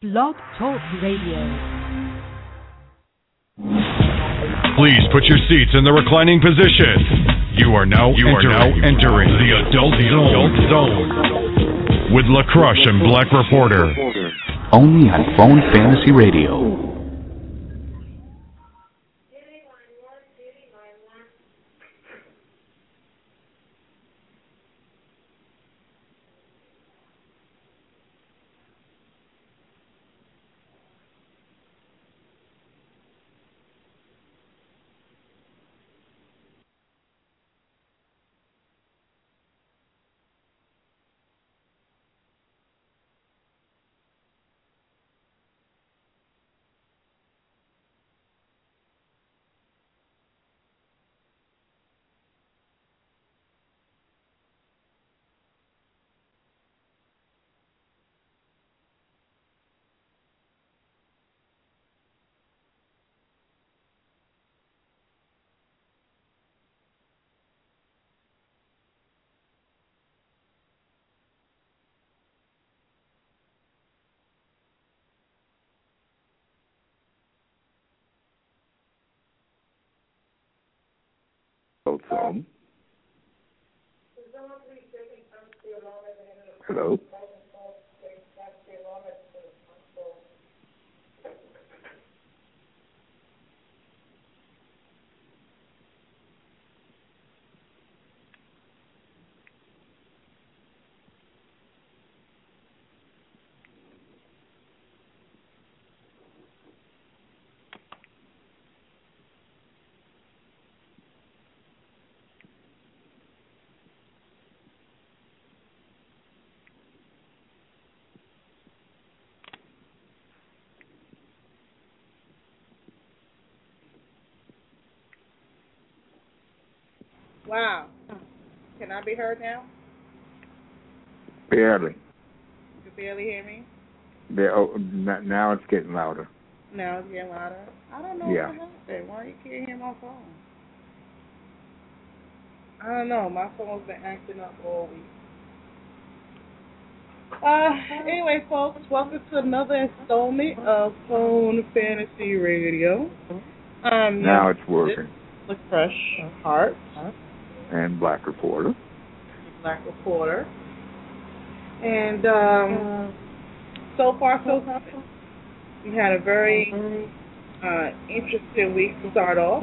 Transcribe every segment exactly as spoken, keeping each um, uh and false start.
Blog Talk Radio. Please put your seats in the reclining position. You are now you entering, are now entering the adult zone, zone with LaCrush and Black Reporter. Only on Phone Fantasy Radio. Phone. Hello. Wow. Can I be heard now? Barely. You can barely hear me? There, oh, now it's getting louder. Now it's getting louder? I don't know yeah. what happened. Why you can't hear my phone? I don't know. My phone's been acting up all week. Uh, anyway, folks, welcome to another installment of Phone Fantasy Radio. Um, now it's working. LaCrush Heart. And Black Reporter. Black Reporter. And um, so far, so good. We had a very uh, interesting week to start off.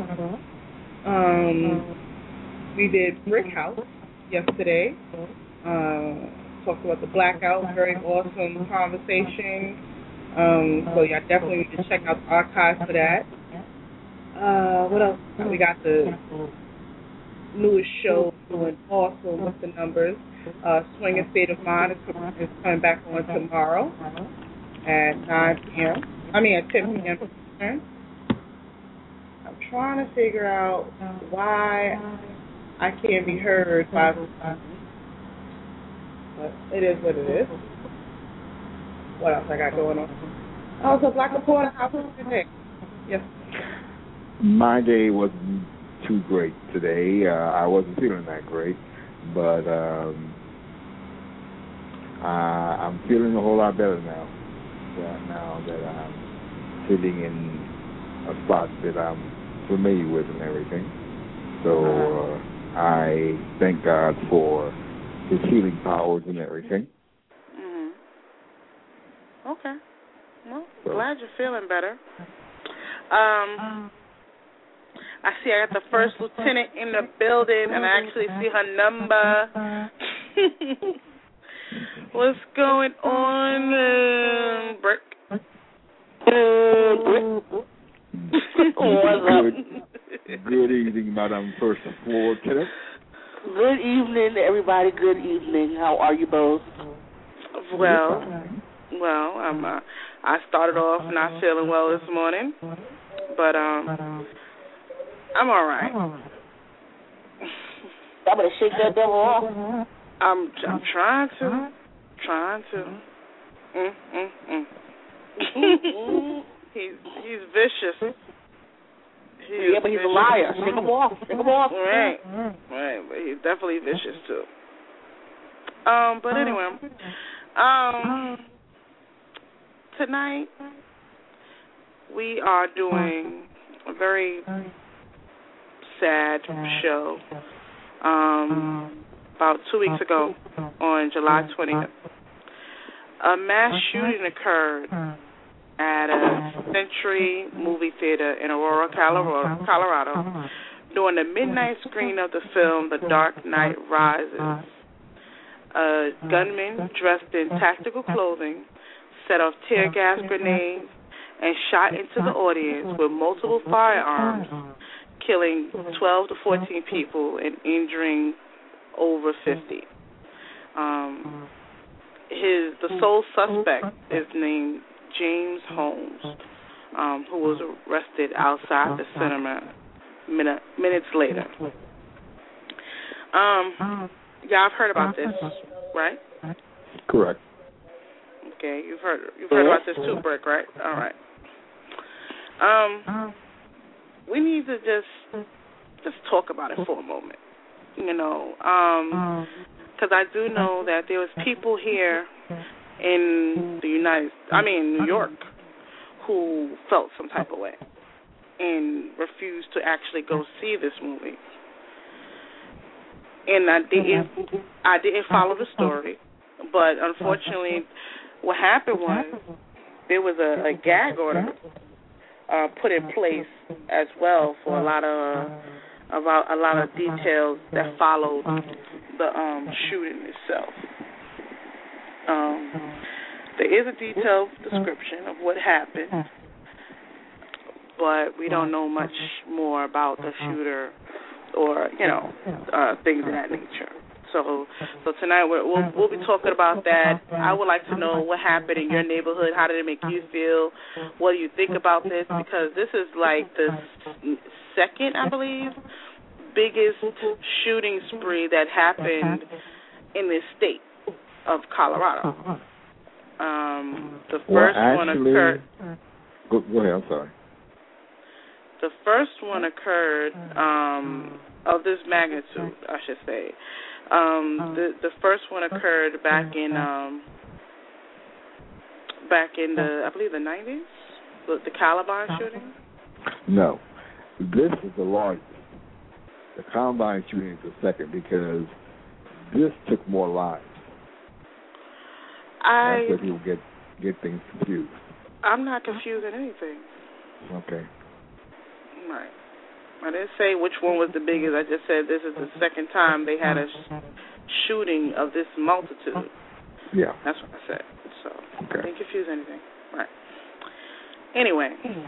Um, we did Brick House yesterday. Uh, talked about the blackout. Very awesome conversation. Um, so yeah, definitely need to check out the archives for that. Uh, what else? We got the newest show doing awesome with the numbers. Uh, Swinging State of Mind is, is coming back on tomorrow at nine p.m. I mean at ten p.m. I'm trying to figure out why I can't be heard by the but it is what it is. What else I got going on? Oh, so Black Reporter, how was your day? Yes. My day wasn't too great today. Uh, I wasn't feeling that great, but um, uh, I'm feeling a whole lot better now. That now that I'm sitting in a spot that I'm familiar with and everything. So uh, I thank God for His healing powers and everything. Mm-hmm. Okay. Well, so. Glad you're feeling better. Um. I see I got the first lieutenant in the building, and I actually see her number. What's going on, uh, Brick? Uh, Brick? What's up? Good, good evening, Madam First Floor Lieutenant. Good evening, everybody. Good evening. How are you both? Well, well, I'm. Uh, I started off not feeling well this morning, but um. I'm all right. I'm gonna shake that devil off. I'm I'm trying to, trying to. Mm, mm, mm. he's he's vicious. He yeah, but he's vicious. A liar. Shake him off. Shake him off. Right, right. But he's definitely vicious too. Um, but anyway, um, tonight we are doing a very sad show. Um, about two weeks ago, on July twentieth, a mass shooting occurred at a Century movie theater in Aurora, Colorado, during the midnight screening of the film The Dark Knight Rises. A gunman dressed in tactical clothing set off tear gas grenades and shot into the audience with multiple firearms, killing twelve to fourteen people and injuring over fifty. Um, his the sole suspect is named James Holmes, um, who was arrested outside the cinema minute, minutes later. Um, yeah, I've heard about this, right? Correct. Okay, you've heard you've heard about this too, Brick, right? All right. Um, we need to just just talk about it for a moment, you know, um, because I do know that there was people here in the United, I mean New York, who felt some type of way and refused to actually go see this movie. And I didn't, I didn't follow the story, but unfortunately, what happened was there was a, a gag order uh, put in place as well for a lot of uh, about a lot of details that followed the um, shooting itself. Um, there is a detailed description of what happened, but we don't know much more about the shooter or, you know, uh, things of that nature. So, so tonight we're, we'll we'll be talking about that. I would like to know what happened in your neighborhood. How did it make you feel? What do you think about this? Because this is like the second, I believe, biggest shooting spree that happened in this state of Colorado. Um, the first well, actually, one occurred. Go, go ahead. I'm sorry. The first one occurred um, of this magnitude, I should say. Um, the the first one occurred back in um, back in the I believe the nineties, the, the Columbine shooting. No, this is the largest. The Columbine shooting is the second because this took more lives. I That's where people get get things confused. I'm not confusing anything. Okay. Right. I didn't say which one was the biggest. I just said this is the second time they had a sh- shooting of this multitude. Yeah. That's what I said. So okay. I didn't confuse anything. Right. Anyway,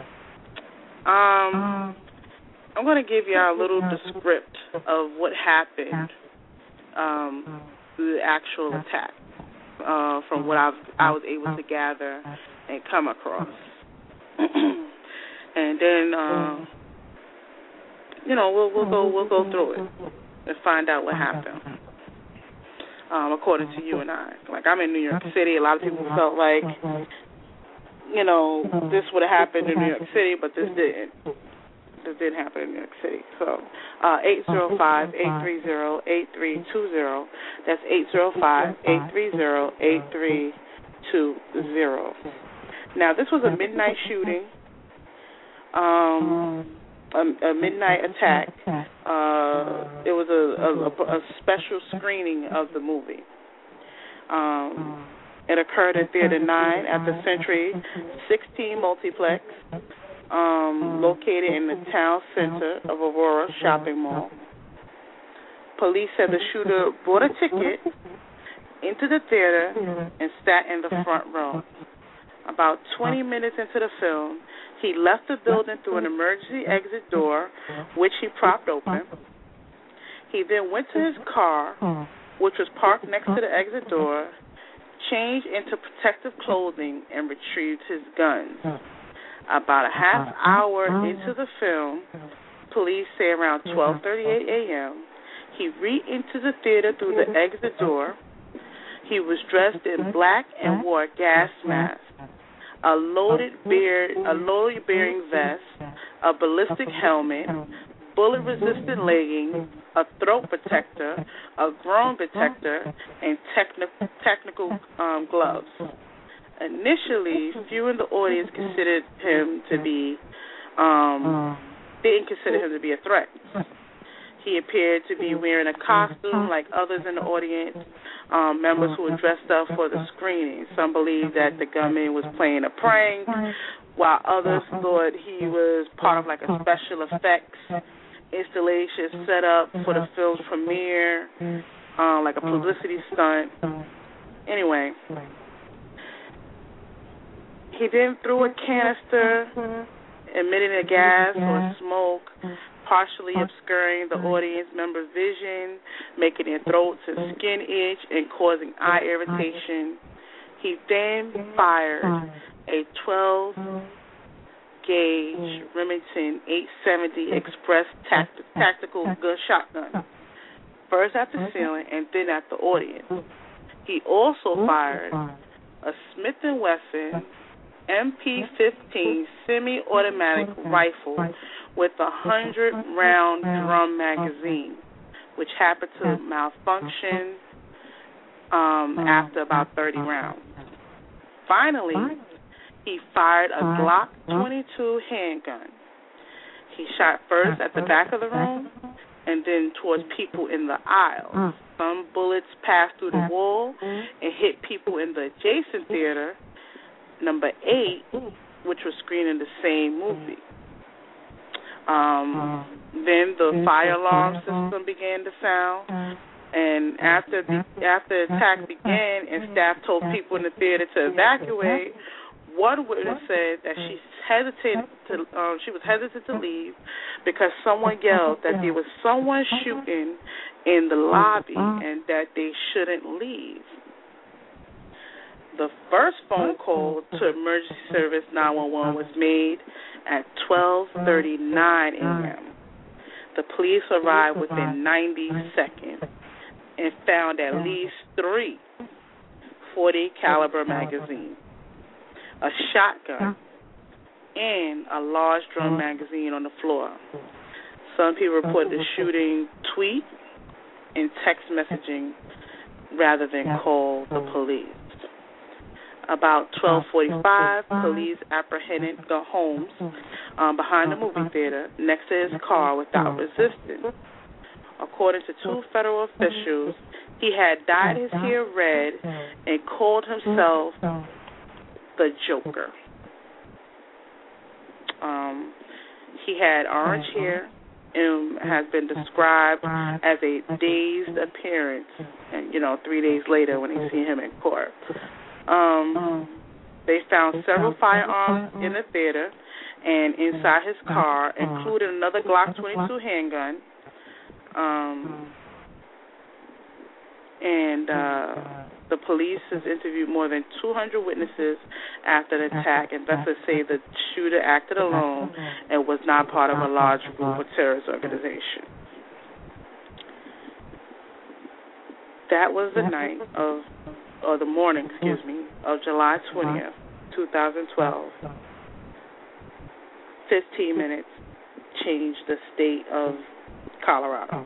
um, I'm going to give you a little descript of what happened, um, the actual attack, uh, from what I've, I was able to gather and come across. And then, uh, you know, we'll we'll go we'll go through it and find out what happened. Um, according to you and I, like I'm in New York City. A lot of people felt like, you know, this would have happened in New York City, but this didn't. This didn't happen in New York City. So, uh, eight zero five, eight three zero, eight three two zero. That's eight zero five, eight three zero, eight three two zero. Now, this was a midnight shooting. Um. A, a midnight attack. Uh, it was a, a, a special screening of the movie. Um, it occurred at Theater nine at the Century sixteen Multiplex, um, located in the town center of Aurora Shopping Mall. Police said the shooter bought a ticket into the theater and sat in the front row. About twenty minutes into the film, he left the building through an emergency exit door, which he propped open. He then went to his car, which was parked next to the exit door, changed into protective clothing, and retrieved his guns. About a half hour into the film, police say around twelve thirty-eight a.m., he re-entered the theater through the exit door. He was dressed in black and wore a gas mask, a loaded beard, a loaded bearing vest, a ballistic helmet, bullet-resistant leggings, a throat protector, a groin protector, and techni- technical um, gloves. Initially, few in the audience considered him to be, um, didn't consider him to be a threat. He appeared to be wearing a costume like others in the audience, um, members who were dressed up for the screening. Some believed that the gunman was playing a prank, while others thought he was part of like a special effects installation set up for the film's premiere, uh, like a publicity stunt. Anyway, he then threw a canister emitting a gas or smoke, partially obscuring the audience members' vision, making their throats and skin itch, and causing eye irritation. He then fired a twelve-gauge Remington eight seventy Express tact- tactical gun shotgun, first at the ceiling and then at the audience. He also fired a Smith and Wesson M P fifteen semi-automatic rifle with a hundred-round drum magazine, which happened to malfunction um, after about thirty rounds. Finally, he fired a Glock twenty-two handgun. He shot first at the back of the room and then towards people in the aisles. Some bullets passed through the wall and hit people in the adjacent theater, number eight, which was screening the same movie. Um, then the fire alarm system began to sound, and after the after the attack began and staff told people in the theater to evacuate, one witness said that she hesitated to um, she was hesitant to leave because someone yelled that there was someone shooting in the lobby and that they shouldn't leave. The first phone call to emergency service nine one one was made at twelve thirty-nine a.m. The police arrived within ninety seconds and found at least three forty caliber magazines, a shotgun, and a large drum magazine on the floor. Some people reported the shooting tweet and text messaging rather than call the police. About twelve forty-five, police apprehended the Holmes um, behind the movie theater next to his car without resistance. According to two federal officials, he had dyed his hair red and called himself the Joker. Um, he had orange hair and has been described as a dazed appearance, and, you know, three days later when they see him in court. Um, they found several firearms in the theater and inside his car, including another Glock twenty-two handgun. Um, and uh, the police has interviewed more than two hundred witnesses after the attack. Investigators say the shooter acted alone and was not part of a large group or terrorist organization. That was the night of, or the morning, excuse me, of July twentieth, twenty twelve. Fifteen minutes changed the state of Colorado.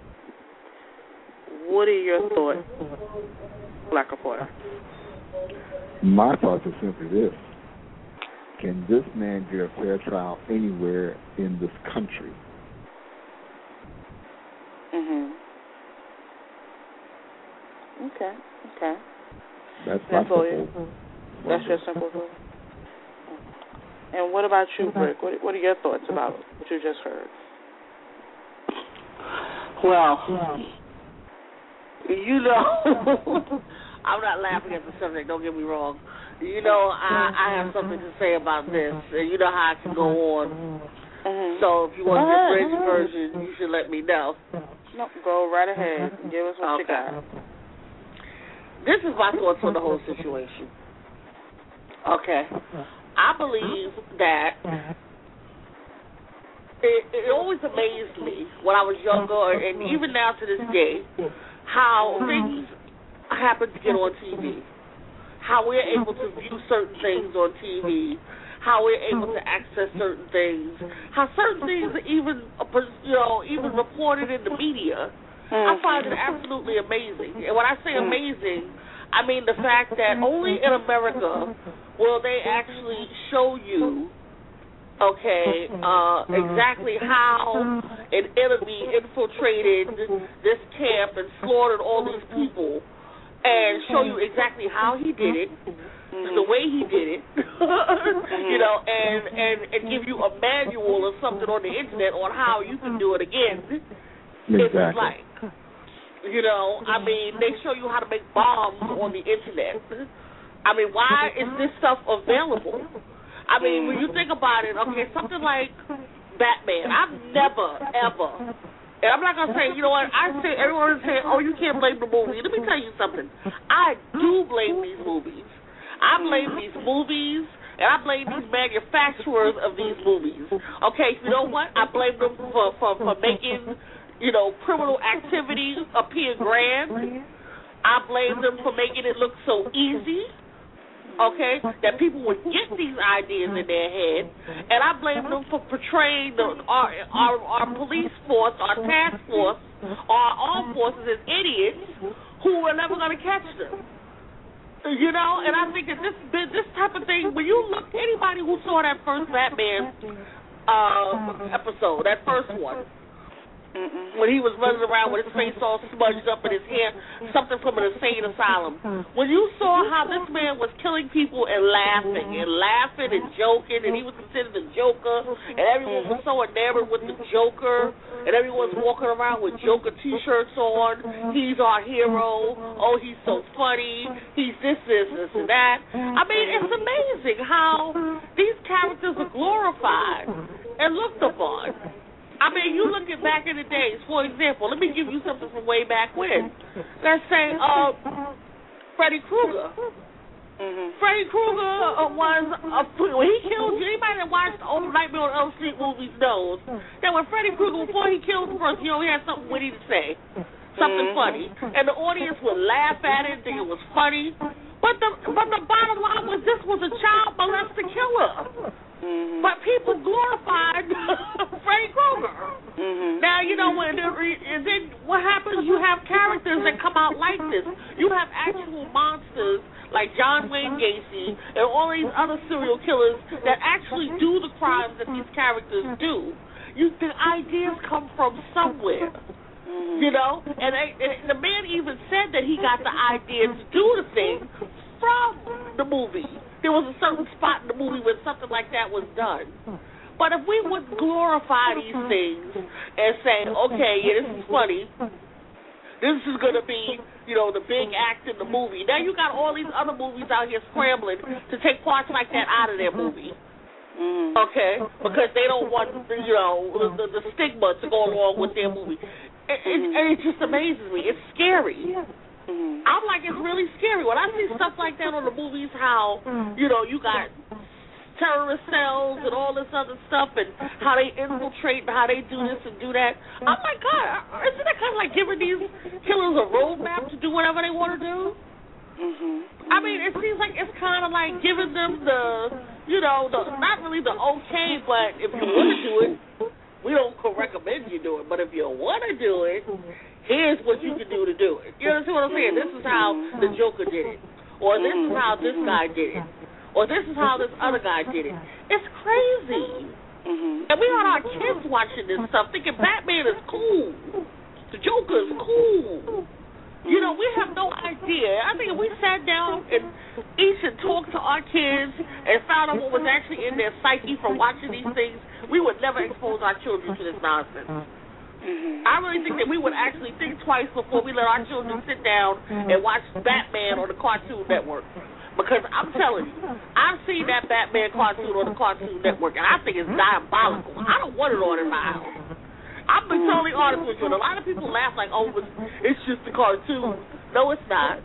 What are your thoughts, Black Reporter? My thoughts are simply this. Can this man get a fair trial anywhere in this country? Mm-hmm. Okay, okay. That's my simple. You. That's your simple thought. And what about you, Brick? What, what are your thoughts about what you just heard? Well, you know, I'm not laughing at the subject, don't get me wrong. You know, I, I have something to say about this, and you know how I can go on. Mm-hmm. So if you want the French version, you should let me know. No, go right ahead. Give us what okay. you got. This is my thoughts on the whole situation. Okay. I believe that it, it always amazed me when I was younger, and even now to this day, how things happen to get on T V, how we're able to view certain things on T V, how we're able to access certain things, how certain things are even, you know, even reported in the media. I find it absolutely amazing. And when I say amazing, I mean, the fact that only in America will they actually show you, okay, uh, exactly how an enemy infiltrated this camp and slaughtered all these people, and show you exactly how he did it, the way he did it, you know, and, and, and give you a manual or something on the internet on how you can do it again. Exactly. It's like, you know, I mean, they show you how to make bombs on the internet. I mean, why is this stuff available? I mean, when you think about it, okay, something like Batman, I've never, ever, and I'm not going to say, you know what, I say, everyone say, oh, you can't blame the movie. Let me tell you something. I do blame these movies. I blame these movies, and I blame these manufacturers of these movies. Okay, you know what? I blame them for, for, for making, you know, criminal activity appear grand. I blame them for making it look so easy, okay, that people would get these ideas in their head. And I blame them for portraying the, our, our, our police force, our task force, our armed forces as idiots who are never going to catch them. You know, and I think that this this type of thing, when you look, anybody who saw that first Batman uh, episode, that first one, Mm-mm. when he was running around with his face all smudged up and his hair, something from an insane asylum, when you saw how this man was killing people and laughing and laughing and joking, and he was considered the Joker, and everyone was so enamored with the Joker, and everyone's walking around with Joker T-shirts on, he's our hero, oh, he's so funny, he's this, this, this, and that. I mean, it's amazing how these characters are glorified and looked upon. I mean, you look at back in the days, for example, let me give you something from way back when. Let's say uh, Freddy Krueger. Mm-hmm. Freddy Krueger uh, was, a, when he killed you, anybody that watched the old Nightmare on Elm Street movies knows that when Freddy Krueger, before he killed the person, you know, he had something witty to say, something mm-hmm. funny. And the audience would laugh at it, think it was funny. But the, but the bottom line was this was a child molester killer. Mm-hmm. But people glorified Freddy Krueger. Mm-hmm. Now, you know, when and then what happens, you have characters that come out like this. You have actual monsters like John Wayne Gacy and all these other serial killers that actually do the crimes that these characters do. You, the ideas come from somewhere. Mm-hmm. You know? And, I, and the man even said that he got the idea to do the thing from the movie. There was a certain spot in the movie where something like that was done. But if we would glorify these things and say, okay, yeah, this is funny, this is going to be, you know, the big act in the movie. Now you got all these other movies out here scrambling to take parts like that out of their movie. Okay? Because they don't want, you know, the, the stigma to go along with their movie. It, it, and it just amazes me. It's scary. Mm-hmm. I'm like, it's really scary. When I see stuff like that on the movies, how, you know, you got terrorist cells and all this other stuff and how they infiltrate and how they do this and do that, I'm like, God, isn't that kind of like giving these killers a roadmap to do whatever they want to do? Mm-hmm. I mean, it seems like it's kind of like giving them the, you know, the not really the okay, but if you want to do it, we don't recommend you do it. But if you want to do it, here's what you can do to do it. You understand what I'm saying? This is how the Joker did it. Or this is how this guy did it. Or this is how this other guy did it. It's crazy. Mm-hmm. And we had our kids watching this stuff thinking Batman is cool. The Joker is cool. You know, we have no idea. I think if we sat down and each and talked to our kids and found out what was actually in their psyche from watching these things, we would never expose our children to this nonsense. Mm-hmm. I really think that we would actually think twice before we let our children sit down and watch Batman on the Cartoon Network. Because I'm telling you, I've seen that Batman cartoon on the Cartoon Network, and I think it's diabolical. I don't want it on in my house. I'm being totally honest with you. And a lot of people laugh like, oh, it's just a cartoon. No, it's not.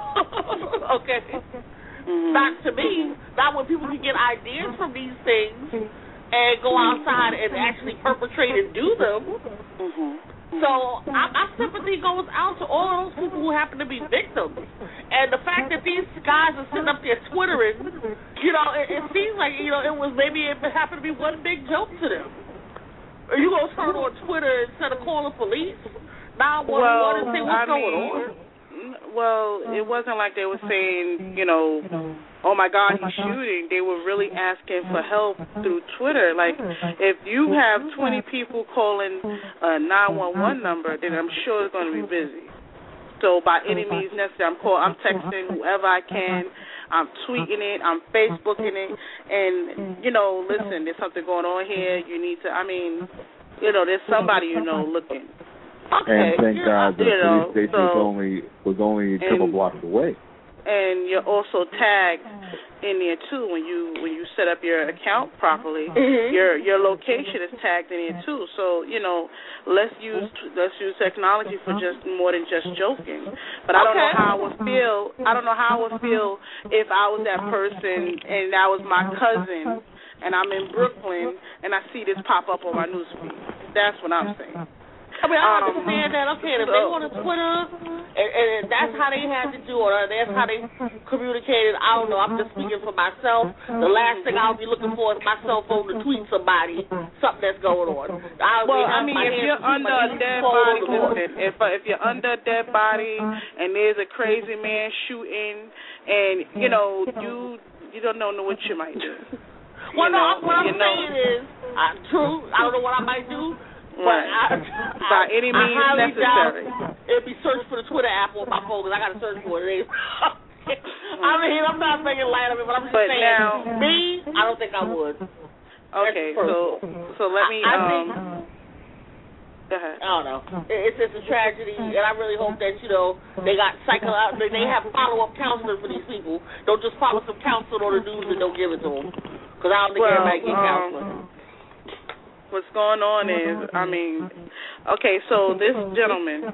Okay? Mm-hmm. Not to me. Not when people can get ideas from these things and go outside and actually perpetrate and do them. Mm-hmm. So I, my sympathy goes out to all those people who happen to be victims. And the fact that these guys are sitting up there twittering, you know, it, it seems like, you know, it was maybe it happened to be one big joke to them. Are you going to turn on Twitter instead of calling police? nine one one and see what's I going mean, on? well, it wasn't like they were saying, you know, oh my God, he's shooting. They were really asking for help through Twitter. Like, if you have twenty people calling a nine one one number, then I'm sure it's going to be busy. So by any means necessary, I'm call, I'm texting whoever I can. I'm tweeting it. I'm Facebooking it. And, you know, listen, there's something going on here. You need to, I mean, you know, there's somebody you know looking. Okay. And thank God the you know, police station so, was only was only a couple and, blocks away. And you're also tagged in there too when you when you set up your account properly. Mm-hmm. Your your location is tagged in there too. So you know, let's use let's use technology for just more than just joking. But I don't Okay. know how I would feel. I don't know how I would feel if I was that person and that was my cousin and I'm in Brooklyn and I see this pop up on my newsfeed. That's what I'm saying. I mean, I Um, understand that. Okay, if they want to Twitter, and, and that's how they had to do it, or that's how they communicated. I don't know. I'm just speaking for myself. The last thing I'll be looking for is my cell phone to tweet somebody something that's going on. I'll well, be, I mean, if you're under a dead body, listen, if uh, if you're under a dead body and there's a crazy man shooting, and you know you you don't know what you might do. Well, you no, know, what I'm you know. saying is, uh, true. I don't know what I might do. But right. I, by I, any means I necessary. It'd be search for the Twitter app on my phone because I got to search for it. I mean, I'm not making light of it, but I'm just but saying. Now, me, I don't think I would. Okay, so so let me. I, I um, think, go ahead. I don't know. It's just a tragedy, and I really hope that you know they got psycho. They have follow up counseling for these people. Don't just follow some counseling on the news and don't give it to them. Because I don't think well, everybody get um, counseling. What's going on is, I mean, okay, so this gentleman,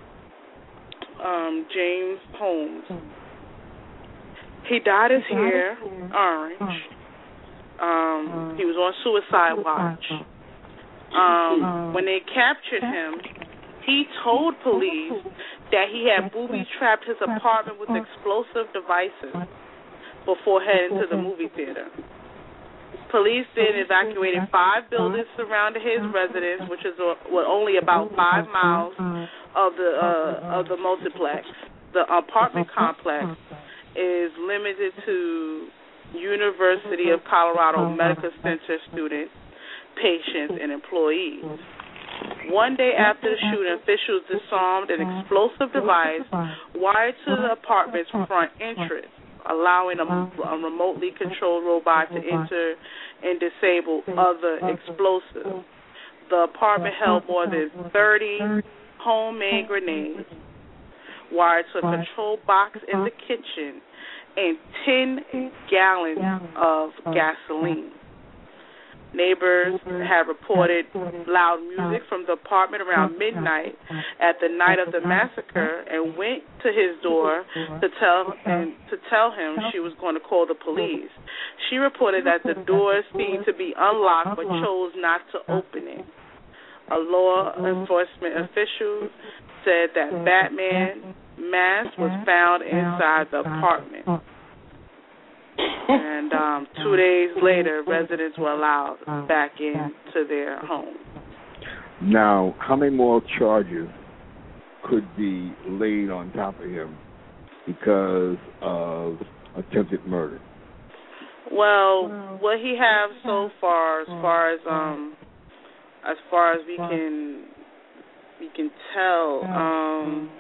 um, James Holmes, he dyed his hair orange. Um, he was on suicide watch. Um, when they captured him, he told police that he had booby-trapped his apartment with explosive devices before heading to the movie theater. Police then evacuated five buildings surrounding his residence, which is uh, what, only about five miles of the uh, of the multiplex. The apartment complex is limited to University of Colorado Medical Center students, patients, and employees. One day after the shooting, officials disarmed an explosive device wired to the apartment's front entrance, allowing a, a remotely controlled robot to enter and disable other explosives. The apartment held more than thirty homemade grenades, wired to a control box in the kitchen, and ten gallons of gasoline. Neighbors had reported loud music from the apartment around midnight at the night of the massacre and went to his door to tell and to tell him she was going to call the police. She reported that the door seemed to be unlocked but chose not to open it. A law enforcement official said that Batman mask was found inside the apartment. And um, two days later, residents were allowed back into their home. Now, how many more charges could be laid on top of him because of attempted murder? Well, what he has so far, as far as um, as far as we can we can tell, um.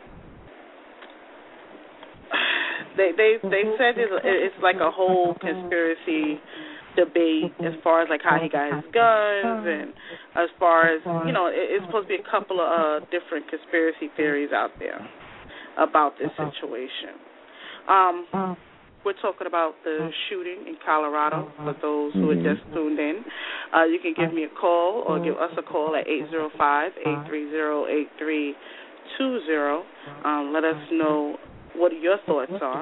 They they they said it's, it's like a whole conspiracy debate as far as like how he got his guns and as far as you know it, it's supposed to be a couple of uh, different conspiracy theories out there about this situation. Um, we're talking about the shooting in Colorado. For those who are just tuned in, uh, you can give me a call or give us a call at eight zero five, eight three zero, eight three two zero. Um, let us know what your thoughts are.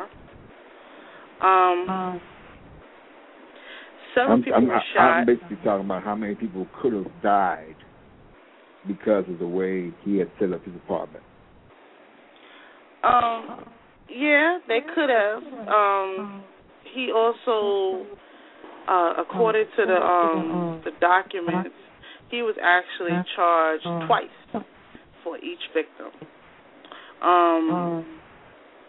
Um, several I'm, people I'm, were shot. I'm basically talking about how many people could have died because of the way he had set up his apartment. Um, yeah, they could have. Um, he also, uh, according to the um, the documents, he was actually charged twice for each victim. Um,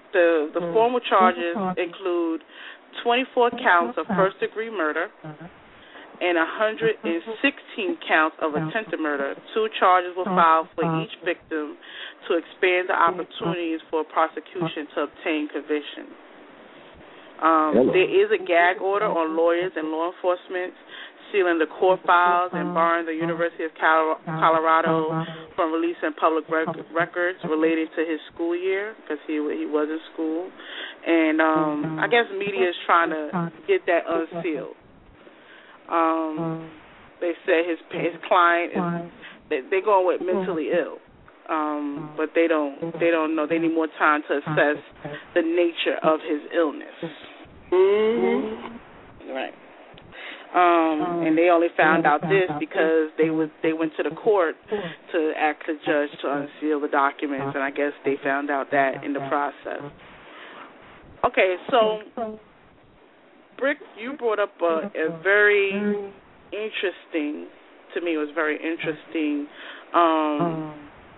The the formal charges include twenty-four counts of first-degree murder and one hundred sixteen counts of attempted murder. Two charges were filed for each victim to expand the opportunities for prosecution to obtain conviction. Um, there is a gag order on lawyers and law enforcement sealing the court files and barring the University of Colorado from releasing public rec- records related to his school year because he he was in school. And um, I guess media is trying to get that unsealed. Um, they say his his client is they, they're going with mentally ill, um, but they don't they don't know. They need more time to assess the nature of his illness. Mm-hmm. Right. Um, and they only found out this because they was they went to the court to ask the judge to unseal the documents, and I guess they found out that in the process. Okay, so Brick, you brought up a, a very interesting, to me it was very interesting, um,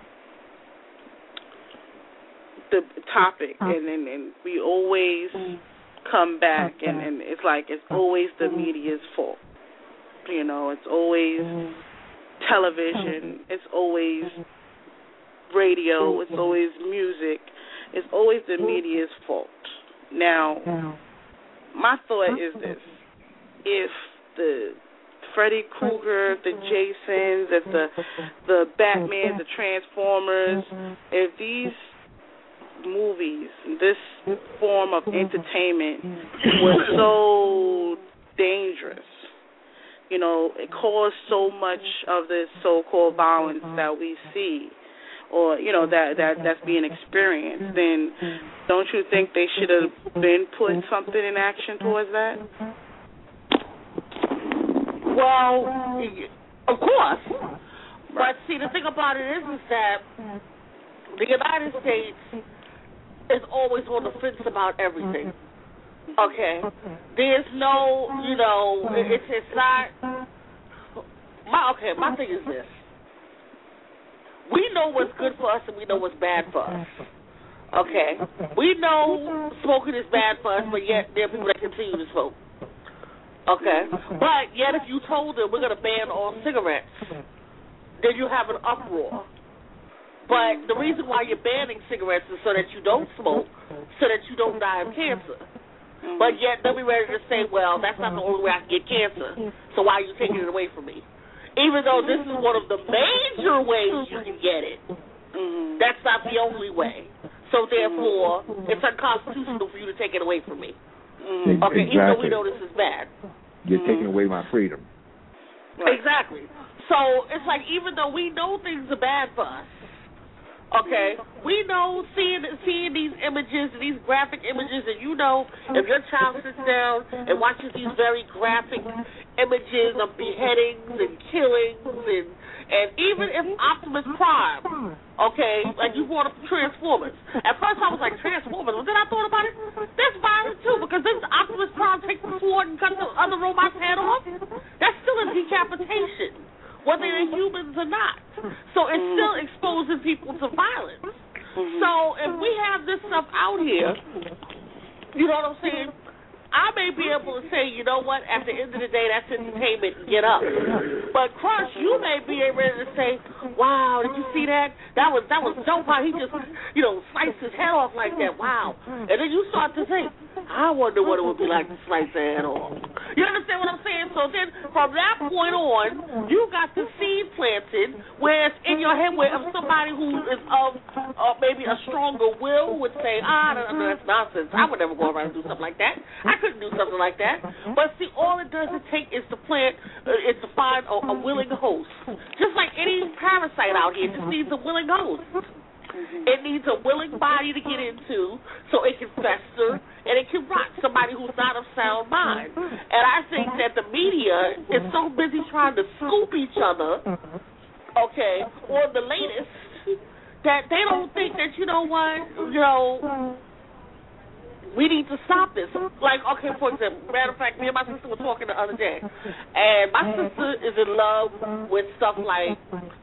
the topic, and, and, and we always come back, and, and it's like it's always the media's fault. You know, it's always television, it's always radio, it's always music, it's always the media's fault. Now, my thought is this: if the Freddy Krueger, the Jasons, if the the Batman, the Transformers, if these movies, this form of entertainment was so dangerous, you know, it caused so much of this so-called violence that we see, or, you know, that, that that's being experienced, then don't you think they should have been put something in action towards that? Well, of course. But see, the thing about it is, is that the United States is always on the fence about everything. Okay? There's no, you know, it's, it's not, my, okay, my thing is this. We know what's good for us and we know what's bad for us. Okay? We know smoking is bad for us, but yet there are people that continue to smoke. Okay? But yet if you told them we're going to ban all cigarettes, then you have an uproar. But the reason why you're banning cigarettes is so that you don't smoke, so that you don't die of cancer. But yet they'll be ready to say, well, that's not the only way I can get cancer, so why are you taking it away from me? Even though this is one of the major ways you can get it, mm-hmm. that's not the only way. So therefore, it's unconstitutional for you to take it away from me. Mm-hmm. Okay, exactly. Even though we know this is bad. You're mm-hmm. taking away my freedom. Right. Exactly. So it's like, even though we know things are bad for us, okay, we know seeing seeing these images, these graphic images, and you know if your child sits down and watches these very graphic images of beheadings and killings, and and even if Optimus Prime, okay, like you brought up Transformers. At first I was like, Transformers, but then I thought about it, that's violent too, because then Optimus Prime takes the sword and cuts the other robot's head off. That's still a decapitation, whether they're humans or not. So it's still exposing people to violence. So if we have this stuff out here, you know what I'm saying, I may be able to say, you know what, at the end of the day, that's entertainment, get up. But Crush, you may be able to say, wow, did you see that? That was that was dope how he just, you know, sliced his head off like that. Wow. And then you start to think, I wonder what it would be like to slice their head off. You understand what I'm saying? So then from that point on, you got the seed planted where it's in your head where if somebody who is of uh, maybe a stronger will would say, ah, no, no, that's nonsense. I would never go around and do something like that. I couldn't do something like that. But see, all it does is take is to plant, uh, is to find a, a willing host. Just like any parasite out here, it just needs a willing host. It needs a willing body to get into so it can fester and it can rot somebody who's not of sound mind. And I think that the media is so busy trying to scoop each other, okay, on the latest, that they don't think that, you know what, you know, we need to stop this. Like, okay, for example, matter of fact, me and my sister were talking the other day, and my sister is in love with stuff like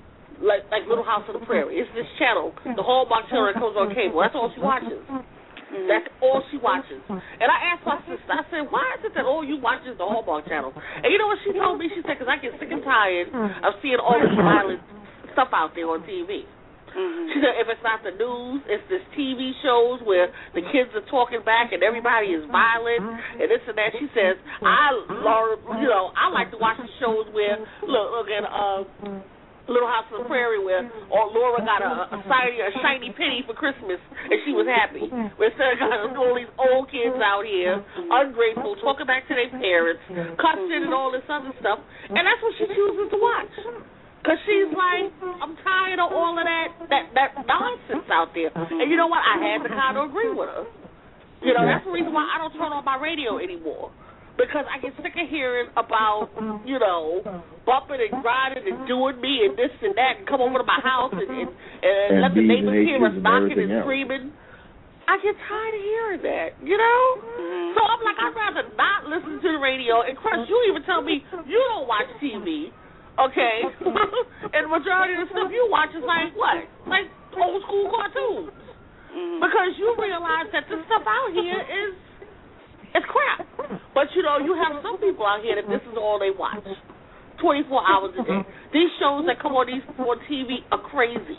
Like like Little House on the Prairie. It's this channel, the Hallmark channel that comes on cable. That's all she watches. Mm-hmm. That's all she watches. And I asked my sister, I said, why is it that all you watch is the Hallmark Channel? And you know what she told me? She said, because I get sick and tired of seeing all this violent stuff out there on T V. Mm-hmm. She said, if it's not the news, it's this T V shows where the kids are talking back and everybody is violent and this and that. She says, I learn, you know, I like to watch the shows where, look, look at, uh, Little House on the Prairie, where or Laura got a, a, shiny, a shiny penny for Christmas and she was happy. Where instead of got all these old kids out here, ungrateful, talking back to their parents, cussing and all this other stuff, and that's what she chooses to watch. Because she's like, I'm tired of all of that, that, that nonsense out there. And you know what? I had to kind of agree with her. You know, that's the reason why I don't turn on my radio anymore. Because I get sick of hearing about, you know, bumping and grinding and doing me and this and that and come over to my house and, and, and, and let the neighbors hear us knocking and, and screaming. I get tired of hearing that, you know? Mm-hmm. So I'm like, I'd rather not listen to the radio. And, Crush, you even tell me you don't watch T V, okay? And the majority of the stuff you watch is like what? Like old school cartoons. Mm-hmm. Because you realize that the stuff out here is it's crap. But, you know, you have some people out here that this is all they watch, twenty-four hours a day. These shows that come on these on T V are crazy.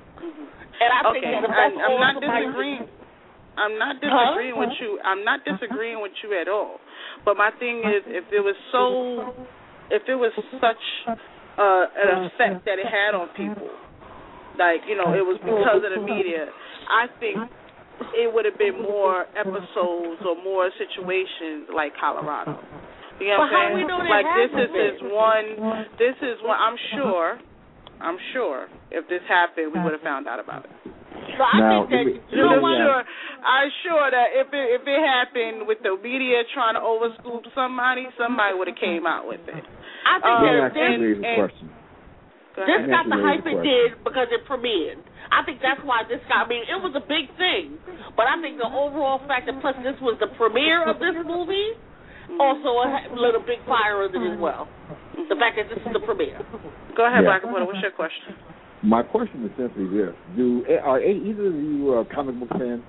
And I think okay. that I, I'm not disagreeing. I'm not disagreeing huh? with you. I'm not disagreeing with you at all. But my thing is, if it was so, if it was such uh, an effect that it had on people, like, you know, it was because of the media, I think it would have been more episodes or more situations like Colorado. You know what I'm saying? Like this is this one. This is one. I'm sure. I'm sure if this happened, we would have found out about it. So I now, think that you know what? Sure, I'm sure that if it if it happened with the media trying to overscoop somebody, somebody would have came out with it. I think um, that this, and, question. this got the hype it did because it premiered. I think that's why this got, I mean, it was a big thing, but I think the overall fact that plus this was the premiere of this movie also lit a big fire under it as well. The fact that this is the premiere. Go ahead, yeah. Black Reporter. What's your question? My question is simply this: Do are either of you uh, comic book fans?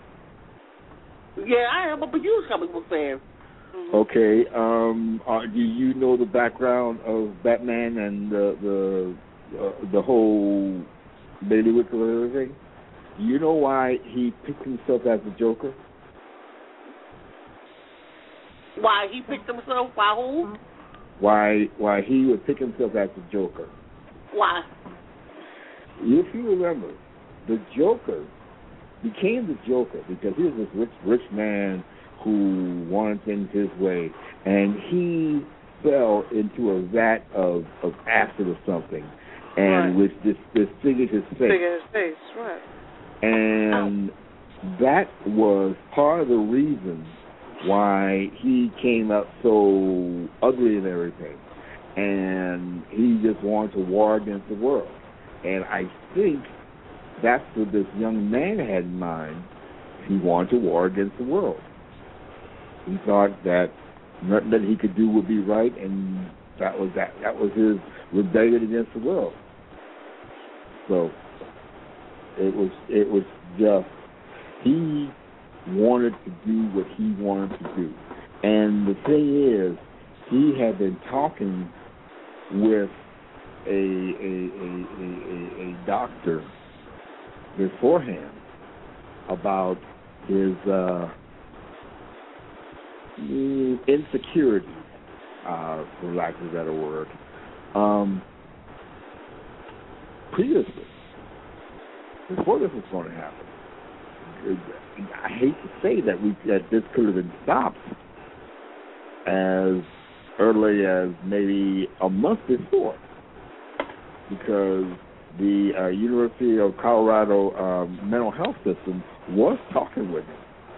Yeah, I am a huge comic book fan. Okay, um, uh, do you know the background of Batman and the the uh, the whole bailiwick of everything? Do you know why he picked himself as the Joker? Why he picked himself? Why who? Why why he would pick himself as the Joker? Why? If you remember, the Joker became the Joker because he was this rich rich man who wanted things his way, and he fell into a vat of, of acid or something, and right. which dis- disfigured his face. Disfigured his face, right. And that was part of the reason why he came up so ugly and everything. And he just wanted to war against the world. And I think that's what this young man had in mind. He wanted to war against the world. He thought that nothing that he could do would be right, and that was that. That was his rebellion against the world. So it was. It was just he wanted to do what he wanted to do, and the thing is, he had been talking with a a a a, a, a doctor beforehand about his. Uh, insecurity, uh, for lack of a better word, um, previously, before this was going to happen. I hate to say that we that this could have been stopped as early as maybe a month before, because the uh, University of Colorado um, mental health system was talking with him.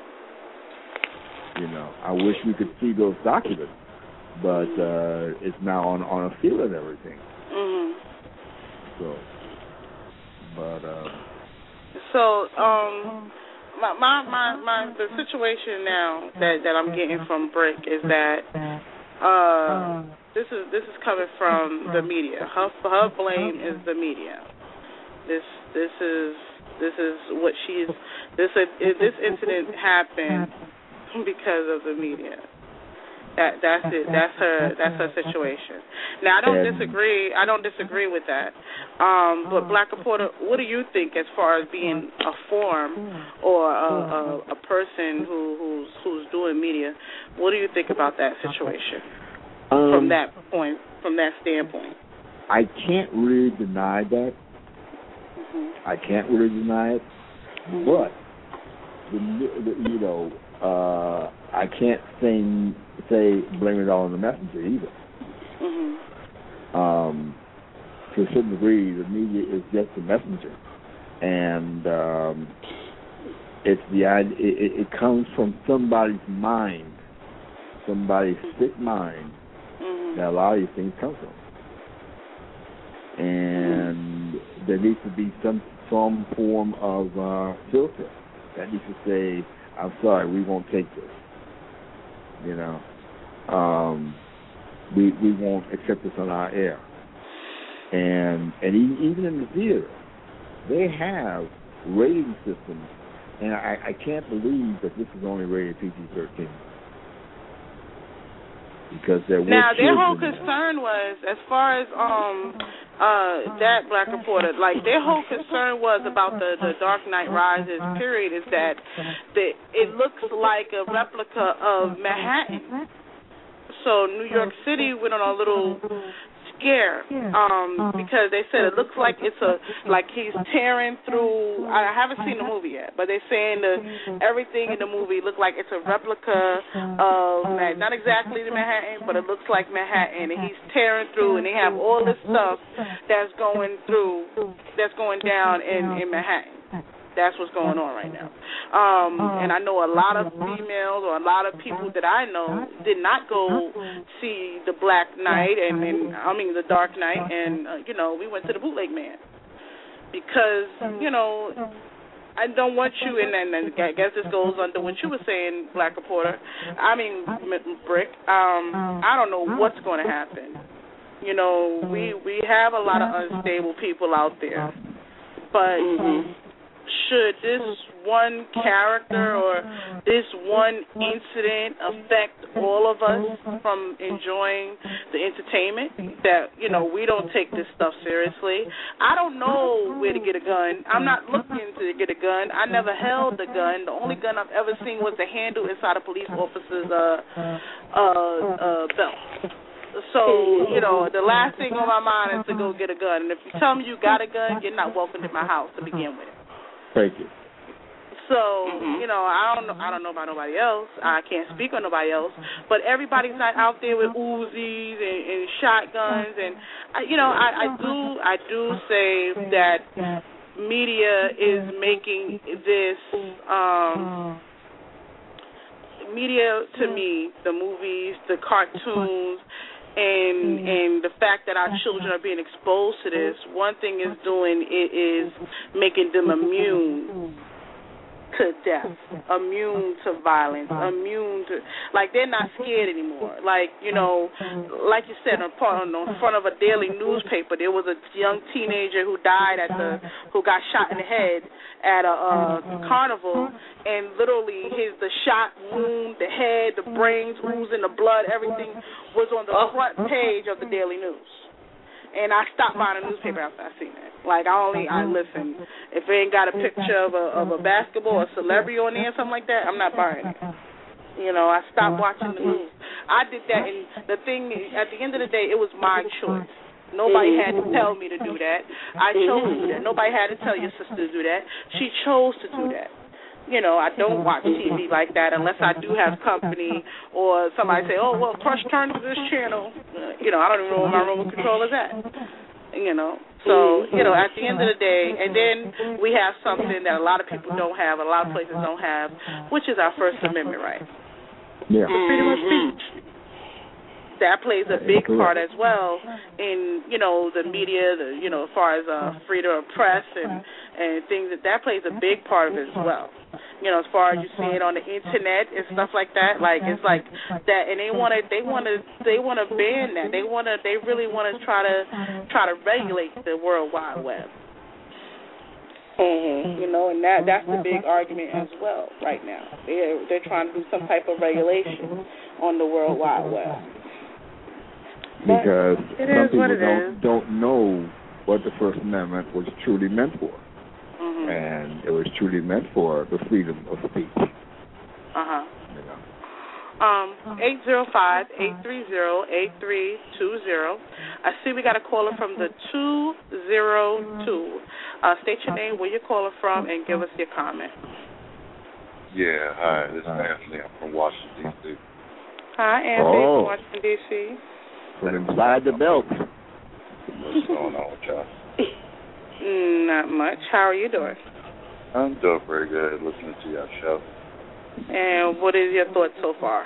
You know, I wish we could see those documents, but uh, it's now on on a field and everything. Mm-hmm. So, but uh, so um, my, my my my the situation now that that I'm getting from Brick is that uh, this is this is coming from the media. Her her blame is the media. This this is This is what she's. This uh, this incident happened because of the media. That that's it. That's her. That's her situation. Now I don't disagree. I don't disagree with that. Um, but Black Reporter, what do you think as far as being a form or a, a, a person who, who's who's doing media? What do you think about that situation um, from that point, from that standpoint? I can't really deny that. Mm-hmm. I can't really deny it, mm-hmm. but the, the, you know. Uh, I can't say, say blame it all on the messenger either. Mm-hmm. Um, to a certain degree, the media is just a messenger, and um, it's the it, it, it comes from somebody's mind, somebody's sick mind, mm-hmm. that a lot of these things come from, and mm-hmm. there needs to be some some form of uh, filter that needs to say, I'm sorry, we won't take this. You know, um, we we won't accept this on our air. And and even in the theater, they have rating systems, and I, I can't believe that this is only rated P G thirteen. Because there were now their whole there. concern was, as far as um uh that Black Reporter, like their whole concern was about the the Dark Knight Rises period, is that the it looks like a replica of Manhattan. So New York City went on a little scare um because they said it looks like it's a like he's tearing through. I haven't seen the movie yet, but they're saying that everything in the movie looked like it's a replica of Manhattan. Not exactly the Manhattan, but it looks like Manhattan, and he's tearing through, and they have all this stuff that's going through that's going down in, in Manhattan. That's what's going on right now. Um, and I know a lot of females or a lot of people that I know did not go see the Black Knight and, and I mean the Dark Knight, and uh, you know, we went to the Bootleg Man because you know I don't want you, and, and, and I guess this goes under what you were saying, Black Reporter. I mean Brick. Um, I don't know what's going to happen. You know, we we have a lot of unstable people out there, but. Mm-hmm. Should this one character or this one incident affect all of us from enjoying the entertainment, that, you know, we don't take this stuff seriously? I don't know where to get a gun. I'm not looking to get a gun. I never held a gun. The only gun I've ever seen was the handle inside a police officer's uh, uh, uh, belt. So, you know, the last thing on my mind is to go get a gun. And if you tell me you got a gun, you're not welcome in my house to begin with. Thank you. So, mm-hmm. you know, I don't know. I don't know about nobody else. I can't speak on nobody else. But everybody's not out there with Uzis and, and shotguns, and I, you know, I, I do. I do say that media is making this. Um, media, to me, the movies, the cartoons. And and the fact that our children are being exposed to this, one thing is doing it is making them immune to death, immune to violence, immune to, like, they're not scared anymore. Like, you know, like you said, in front of a daily newspaper, there was a young teenager who died at the, who got shot in the head at a uh, carnival, and literally his the shot wound, the head, the brains oozing, the blood, everything was on the front page of the Daily News. And I stopped buying a newspaper after I seen that. Like, I only, I listen, if it ain't got a picture of a of a basketball or celebrity on there or something like that, I'm not buying it. You know, I stopped watching the news. I did that, and the thing, at the end of the day, it was my choice. Nobody had to tell me to do that. I chose to do that. Nobody had to tell your sister to do that. She chose to do that. You know, I don't watch T V like that unless I do have company or somebody say, oh, well, Crush, turn to this channel. Uh, you know, I don't even know where my remote control is at. You know, so, you know, at the end of the day, and then we have something that a lot of people don't have, a lot of places don't have, which is our First Amendment right. Yeah. The freedom of speech. That plays a big part as well in, you know, the media, the, you know, as far as uh, freedom of press and, and things, that that plays a big part of it as well. You know, as far as you see it on the internet and stuff like that, like it's like that, and they want to, they want to, they want to ban that. They want to, they really want to try to, try to regulate the World Wide Web. Mm-hmm. You know, and that that's the big argument as well right now. They're they're trying to do some type of regulation on the World Wide Web. Because it some is people what it don't is. don't know what the First Amendment was truly meant for, mm-hmm. and it was truly meant for the freedom of speech. Uh huh. You know. Um, eight zero five, eight three zero, eight three two zero. I see we got a caller from the two zero two. Uh, state your name, where you're calling from, and give us your comment. Yeah, hi, this is Anthony. I'm from Washington, D C Hi, Anthony oh. from Washington, D C From inside the belt. What's going on with y'all? Not much. How are you doing? I'm doing pretty good, listening to your show. And what is your thoughts so far?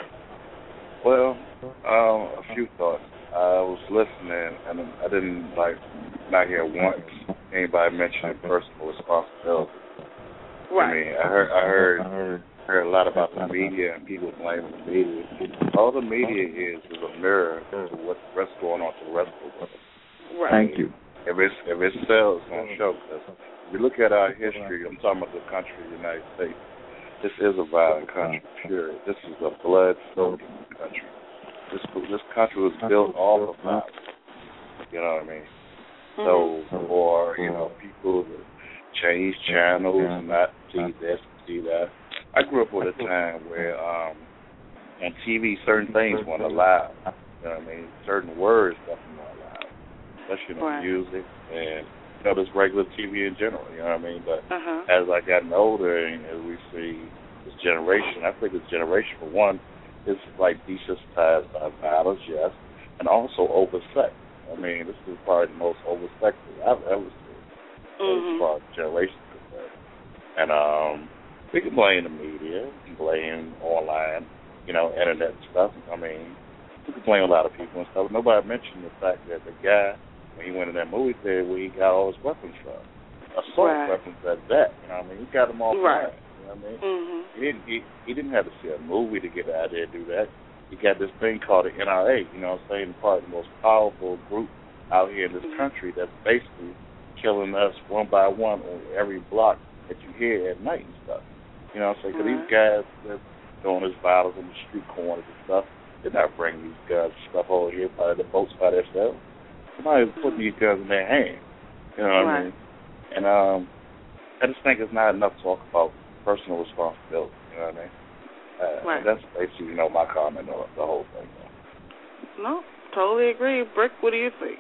Well, um, a few thoughts. I was listening, and I didn't, like, not hear once anybody mentioning personal responsibility. Right. I mean, I heard, I heard, heard a lot about the media and people blaming the media. All the media is is a mirror to what's what's going on to the rest of the world. Right. Thank you. If it's if it sells, it's gonna show. Because if you look at our history, I'm talking about the country, the United States. This is a violent country, period. This is a blood-soaking country. This this country was built off of violence. You know what I mean? Mm-hmm. So for you know people to change channels and not see this, see that. I grew up with a time where um, on T V certain things weren't allowed. You know what I mean? Certain words definitely weren't allowed, especially in right. music and you know just regular T V in general. You know what I mean? But uh-huh. as I gotten older and as we see this generation, I think this generation for one is like desensitized by violence, yes, and also oversex. I mean, this is probably the most oversexed I've ever seen mm-hmm. as far as generation concerned. And um. We can blame the media, we can blame online, you know, internet stuff. I mean, we can blame a lot of people and stuff. Nobody mentioned the fact that the guy, when he went in that movie theater, where he got all his weapons from. Assault right. weapons at that, you know what I mean? He got them all right. flying, you know what I mean? Mm-hmm. He didn't he, he didn't have to see a movie to get out there and do that. He got this thing called the N R A, you know what I'm saying? Probably the most powerful group out here in this mm-hmm. country that's basically killing us one by one on every block that you hear at night and stuff. You know what I'm saying? Because these guys that doing this violence on the street corners and stuff, they're not bringing these guns and stuff over here by the boats by themselves. Somebody's putting these guns in their hands. You know what right. I mean? And um, I just think it's not enough talk about personal responsibility. You know what I mean? Uh, right. That's basically, you know, my comment on the whole thing. No, totally agree. Brick, what do you think?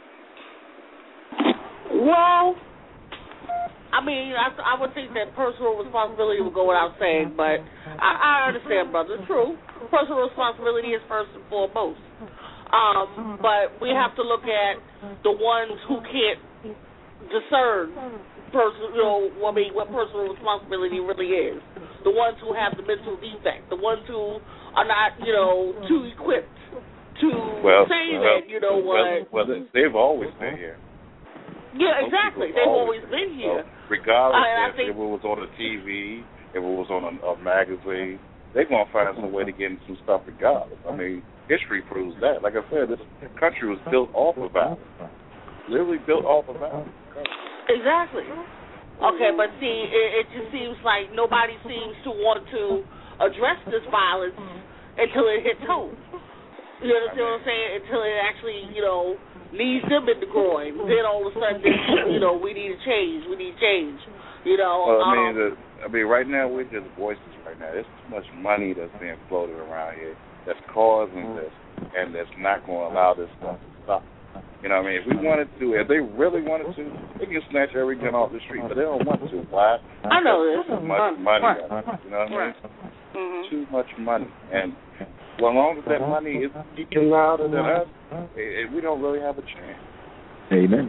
Well, I mean, I, I would think that personal responsibility would go without saying, but I, I understand, brother. It's true. Personal responsibility is first and foremost. Um, but we have to look at the ones who can't discern, person, you know, I mean, what personal responsibility really is. The ones who have the mental defect. The ones who are not, you know, too equipped to well, say well, that, you know well, what. Well, they've always been here. Yeah, exactly. They've always been here. So regardless I, I if, think, if it was on a T V, if it was on a, a magazine, they're going to find some way to get into some stuff regardless. I mean, history proves that. Like I said, this country was built off of violence. Literally built off of violence. Exactly. Okay, but see, it, it just seems like nobody seems to want to address this violence until it hits home. You understand what I'm saying? Until it actually, you know, knees them in the groin. Then all of a sudden, you know, we need a change. We need change. You know. Well, I mean, um, the, I mean, right now we're just voices. Right now, there's too much money that's being floated around here that's causing this, and that's not going to allow this stuff to stop. You know what I mean? If we wanted to, if they really wanted to, they can snatch every gun off the street, but they don't want to. Why? I know this. Too much money. Right. You know what I mean? Mm-hmm. Too much money, and well, as long as that money is speaking louder than us, it, it, we don't really have a chance. Amen.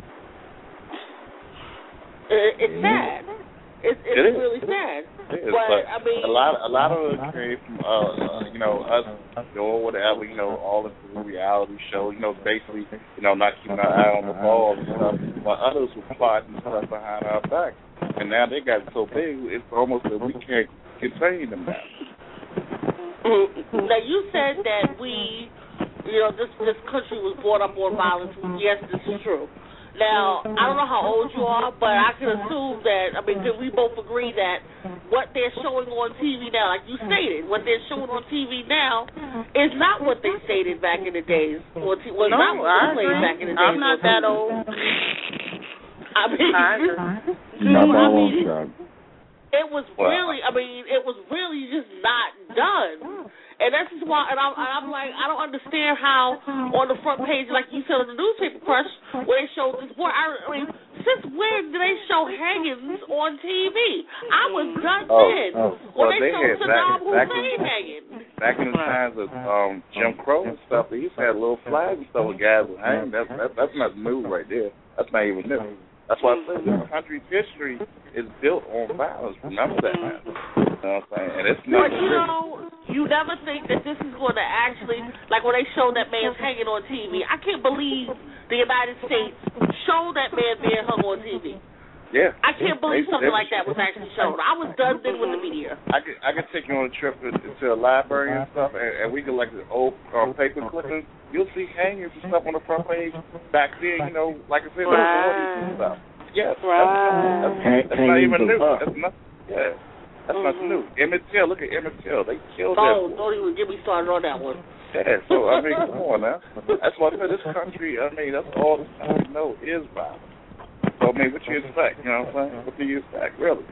It, it's sad. It's, it's it is. really sad. It is, but, but I mean, a lot, a lot of it came from, uh, uh, you know, us doing whatever, you know, all of the reality shows, you know, basically, you know, not keeping our eye on the ball and stuff, while others were plotting stuff behind our back. And now they got so big, it's almost that we can't contain them now. Now, you said that we, you know, this this country was brought up on violence. Yes, this is true. Now, I don't know how old you are, but I can assume that, I mean, we both agree that what they're showing on T V now, like you stated, what they're showing on T V now is not what they stated back in the days. Or t- was no, not what I they played back in the days. I'm not that old. I mean, I I mean it was Wow. really, I mean, it was really just not done. And that's just why, and I'm, and I'm like, I don't understand how on the front page, like you said on the newspaper, Crush, where they showed this boy. I, I mean, since when do they show hangings on T V? I was done Oh, then oh. when Well, they, they showed had Saddam back- back Hussein in- hanging. Back in the times of um, Jim Crow and stuff, they used to have little flags and stuff with guys with hanging. That's, that's, that's not new right there. That's not even new. That's why I say this country's history is built on violence. Remember that, man. You know what I'm saying? And it's not But you know, you never think that this is going to actually, like when they show that man's hanging on T V, I can't believe the United States showed that man being hung on T V. Yeah. I can't believe They- something they- like that was actually shown. I was done then with the media. I could I could take you on a trip to, to a library and stuff, and, and we could like the old um, paper clippings. You'll see hangings and stuff on the front page back then. You know, like I said, the Right. forties and stuff. Yes, Right. that's, that's, that's not even new. Hangings That's not. Yeah, that's Mm-hmm. not new. Emmett Till, look at Emmett Till. They killed Oh, that. don't even get me started on that one. Yeah, so I mean, come on now. That's why I said this country. I mean, that's all this country knows is violence. So I mean, what you expect? You know what I'm saying? What do you expect, really?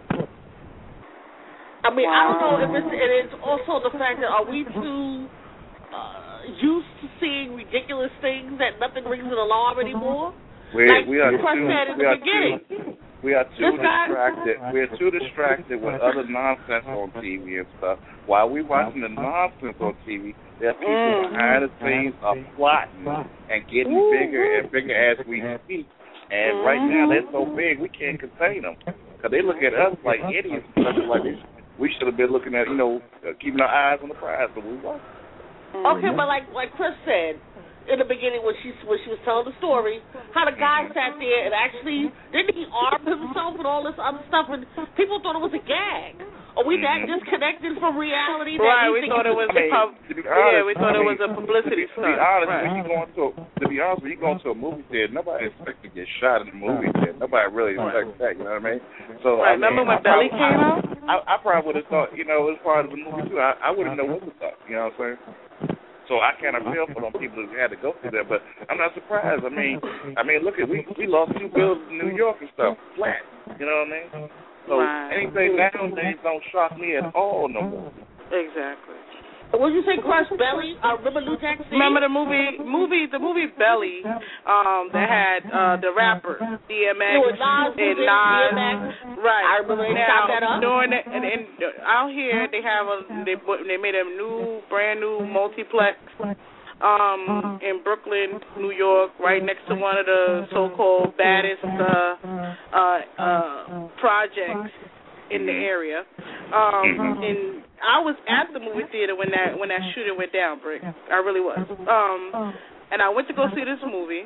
I mean, I don't know if it's, and it's also the fact that are we too uh, used to seeing ridiculous things that nothing rings an alarm anymore? We Like we are Crush too said in we the are beginning. too we are too This guy- distracted. We are too distracted with other nonsense on T V and stuff. While we watching the nonsense on T V, there are people Mm. behind the scenes are plotting and getting Ooh. bigger and bigger as we speak. And right now they're so big we can't contain them because they look at us like idiots. Like we, we should have been looking at, you know, uh, keeping our eyes on the prize, but we won't. Okay, but like like Chris said in the beginning when she when she was telling the story, how the guy sat there and actually didn't he arm himself and all this other stuff, and people thought it was a gag. Are we that disconnected from reality? That Right, we we think thought it was I mean, a pub- to be yeah, honest, we thought I it mean, was a publicity to be, stunt. To be honest, right. when you going to to be honest, when you go to a movie theater, nobody expects to get shot in the movie theater. Nobody really expects that. You know what I mean? So Right, I mean, remember when I Belly probably, came out? I, I probably would have thought, you know, as part of the movie too. I, I wouldn't know what to thought. You know what I'm saying? So I kind of feel for them people who had to go through that, but I'm not surprised. I mean, I mean, look at we we lost two buildings in New York and stuff flat. You know what I mean? So Right. anything nowadays don't shock me at all no more. Exactly. What did you say, Crush Belly? I remember New Jack City. Remember the movie, movie, the movie Belly, um, that had uh, the rapper D M X It was Nas, and D M X. Nas, right? I remember they now, chopped that up. During the, and, and out here they have a they they made a new brand new multiplex um in Brooklyn, New York, right next to one of the so-called baddest uh, uh, uh, projects in the area. Um, and I was at the movie theater when that when that shooting went down, Brick. I really was. Um, and I went to go see this movie.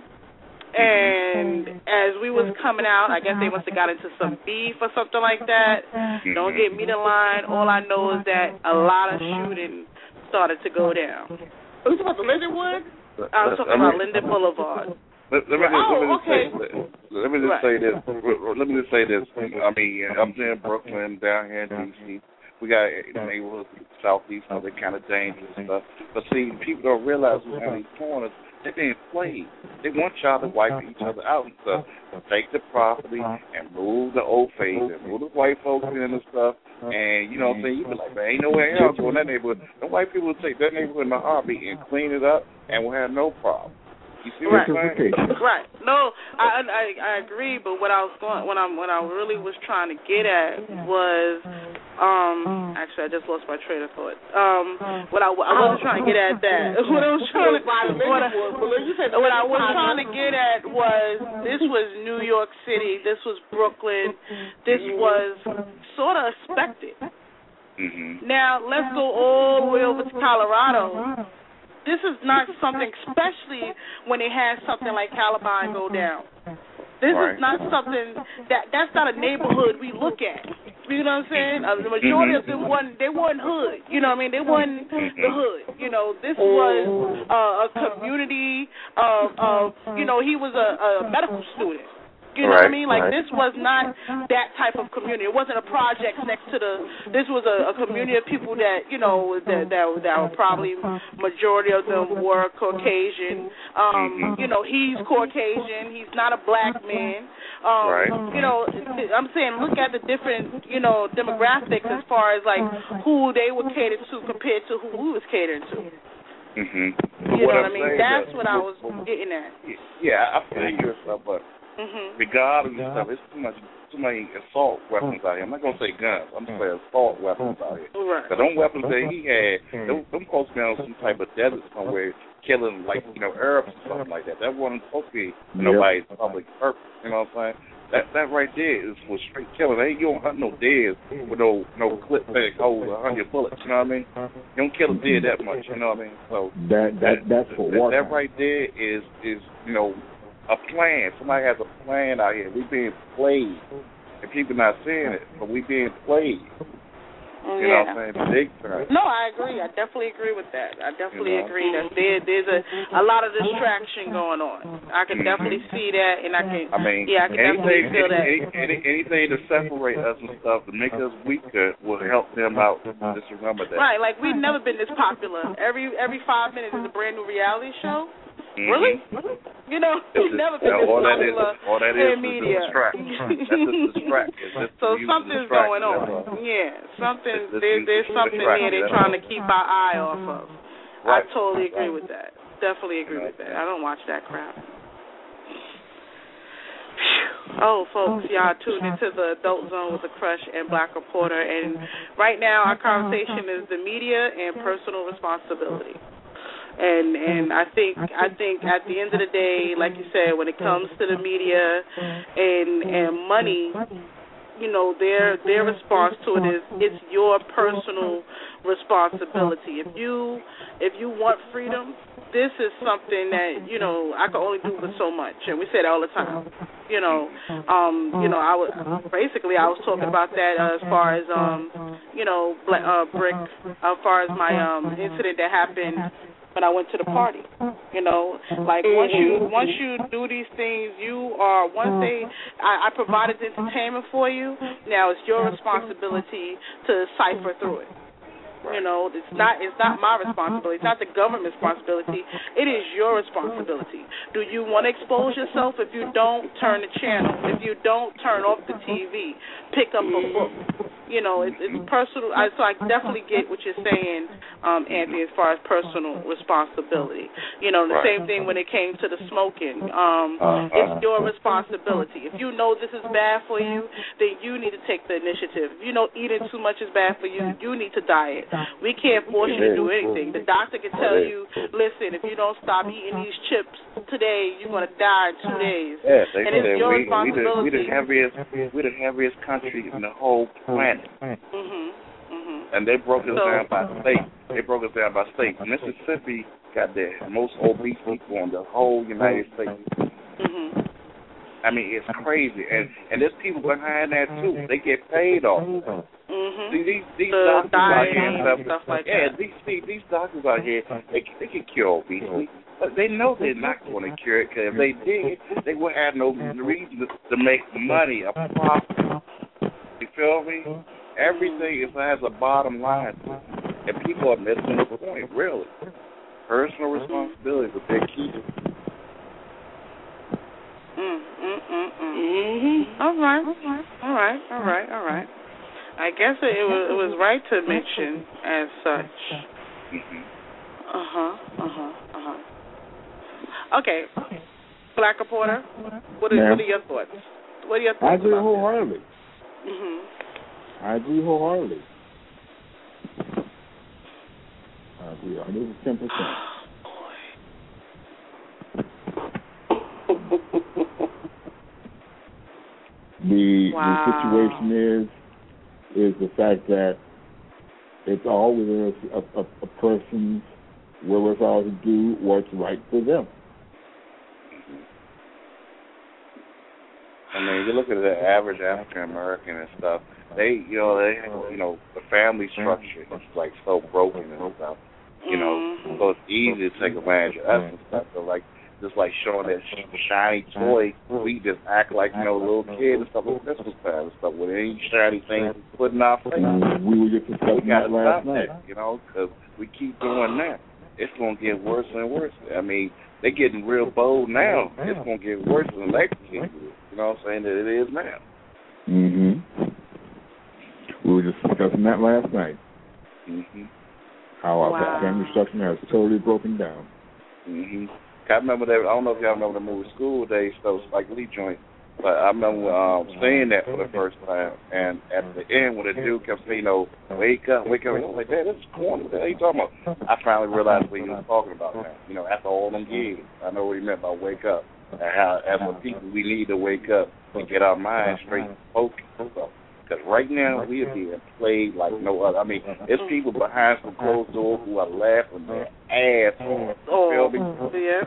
And as we was coming out, I guess they must have got into some beef or something like that. Don't get me the line. All I know is that a lot of shooting started to go down. Are you talking about the Lindenwood? I was talking about Linden Boulevard. Let, let me just, Oh, let me just okay. say, let, let me just Right. say this. Let me just say this. I mean, I'm in Brooklyn, down here in D C. We got neighborhoods southeast, so they're kind of dangerous and stuff. But see, people don't realize on these corners they're being played. They want y'all to wipe each other out and stuff. Take the property and move the old face and move the white folks in and stuff. And you know what I'm saying? You be like, man, ain't nowhere else in that neighborhood. The white people will take that neighborhood in a heartbeat and clean it up, and we'll have no problem. You see what I'm saying? Right. No, I, I I agree. But what I was going, what I'm, what I really was trying to get at was, um, actually I just lost my train of thought. Um, what I, I wasn't trying to get at that. What I was trying to, what I, what I was trying to get at was this was New York City. This was Brooklyn. This was sort of expected. Mm-hmm. Now let's go all the way over to Colorado. This is not something, especially when it has something like Columbine go down. This Right. is not something that that's not a neighborhood we look at. You know what I'm saying? Uh, the majority of them wasn't, they weren't hood. You know what I mean? They wasn't the hood. You know, this was uh, a community of, of, you know, he was a, a medical student. You know right, what I mean? Like, right. this was not that type of community. It wasn't a project next to the, this was a, a community of people that, you know, that, that, that were probably, majority of them were Caucasian. Um, you know, he's Caucasian. He's not a black man. Um, right. You know, I'm saying look at the different, you know, demographics as far as, like, who they were catered to compared to who we was catering to. Mm-hmm. You what know what I'm I mean? That's that, what I was getting at. Yeah, I feel you and stuff, but mm-hmm. regardless of stuff, it's too much, too many assault weapons out here. I'm not gonna say guns. I'm gonna say assault weapons out here. Right. Cause them weapons that he had, them, them folks been on some type of desert somewhere, killing like you know Arabs or something like that. That wasn't supposed to be nobody's public purpose. You know what I'm saying? That that right there is was straight killing. Hey, you don't hunt no deers with no no clip that holds a hundred bullets. You know what I mean? You don't kill a deer that much. You know what I mean? So that that that's for that, war. That right there is is you know a plan. Somebody has a plan out here. We being played, and people not seeing it, but we being played. You yeah. know what I'm saying? Big time. No, I agree. I definitely agree with that. I definitely you know? agree that there, there's a, a lot of distraction going on. I can mm-hmm. definitely see that, and I can. I mean, yeah, I can anything, definitely feel any, that. Any, any, anything to separate us and stuff to make us weaker will help them out. Just remember that. Right, like we've never been this popular. Every every five minutes is a brand new reality show. Mm-hmm. Really? You know, we've never been this all popular that is, all that in is media. Is distract. That's a distract. Just so something's going on. Yeah, something. There, there's something there they're trying to keep our eye off of. Right. I totally agree with that. Definitely agree with that. I don't watch that crap. Oh, folks, y'all tuned into the Adult Zone with the Crush and Black Reporter, and right now our conversation is the media and personal responsibility. And and I think I think at the end of the day, like you said, when it comes to the media and and money, you know, their their response to it is it's your personal responsibility. If you if you want freedom, this is something that, you know, I can only do but so much, and we say that all the time. You know, um, you know, I was basically I was talking about that uh, as far as um, you know, uh, Brick, as far as my um incident that happened when I went to the party. You know, like once you once you do these things, you are once they I, I provided the entertainment for you. Now it's your responsibility to cipher through it. You know, it's not it's not my responsibility. It's not the government's responsibility. It is your responsibility. Do you want to expose yourself? If you don't, turn the channel. If you don't, turn off the T V. Pick up a book. You know, it, it's personal. I, so I definitely get what you're saying, um, Anthony, as far as personal responsibility. You know, the same thing when it came to the smoking. Um, it's your responsibility. If you know this is bad for you, then you need to take the initiative. If you know eating too much is bad for you, you need to diet. We can't force you to do anything. The doctor can tell you, listen, if you don't stop eating these chips today, you're going to die in two days. Yeah, they and it's your we, responsibility. We the, we the heaviest, we the heaviest country in the whole planet. Mm-hmm. Mm-hmm. And they broke us so, down by state. They broke us down by state. Mississippi got the most obese people in the whole United States. Mm-hmm. I mean, it's crazy. And and there's people behind that, too. They get paid off. Mm-hmm. See, these these the doctors out here and stuff, stuff like yeah, that. these, these these doctors out here, they they can cure obesity, but they know they're not going to cure it, because if they did, they would have no reason to, to make money, a profit. You feel me? Everything is, has a bottom line, and people are missing the point. Really, personal responsibility is a big key. Mm, mm, mm, mm. Mm-hmm. All right, all right, all right, all right. I guess it, it was it was right to mention as such. Uh huh. Uh huh. Uh huh. Okay, Black Reporter, what are, what are your thoughts? What are your thoughts? I agree about wholeheartedly. Mhm. I agree wholeheartedly. I agree one hundred ten percent. The wow. the situation is is the fact that it's all within a, a, a person's wherewithal to do what's right for them. I mean, you look at the average African American and stuff. They, you know, they, you know, the family structure is like so broken and stuff. You know, mm-hmm. so it's easy to take advantage of us and stuff. So like, just like showing that shiny toy, we just act like, you know, little kids and stuff at Christmas time and stuff. With any shiny thing put in our face, we were just discussing that last night. That, you know, because we keep doing that. It's going to get worse and worse. I mean, they're getting real bold now. It's going to get worse than they can. You know what I'm saying? That it is now. Mm-hmm. We were just discussing that last night. Mm-hmm. How our wow. family structure has totally broken down. Mm-hmm. I remember that. I don't know if y'all remember the movie School Days, so Spike Lee joint. But I remember um, seeing that for the first time, and at the end, when the dude kept saying, you know, wake up, wake up, I was like, Dad, this is corny. What the hell are you talking about? I finally realized what he was talking about now. You know, after all them years, I know what he meant by wake up, and how, as a people, we need to wake up and get our minds straight and focused. Because right now, we are being played like no other. I mean, there's people behind some closed doors who are laughing their ass off. Oh, feel me? yeah.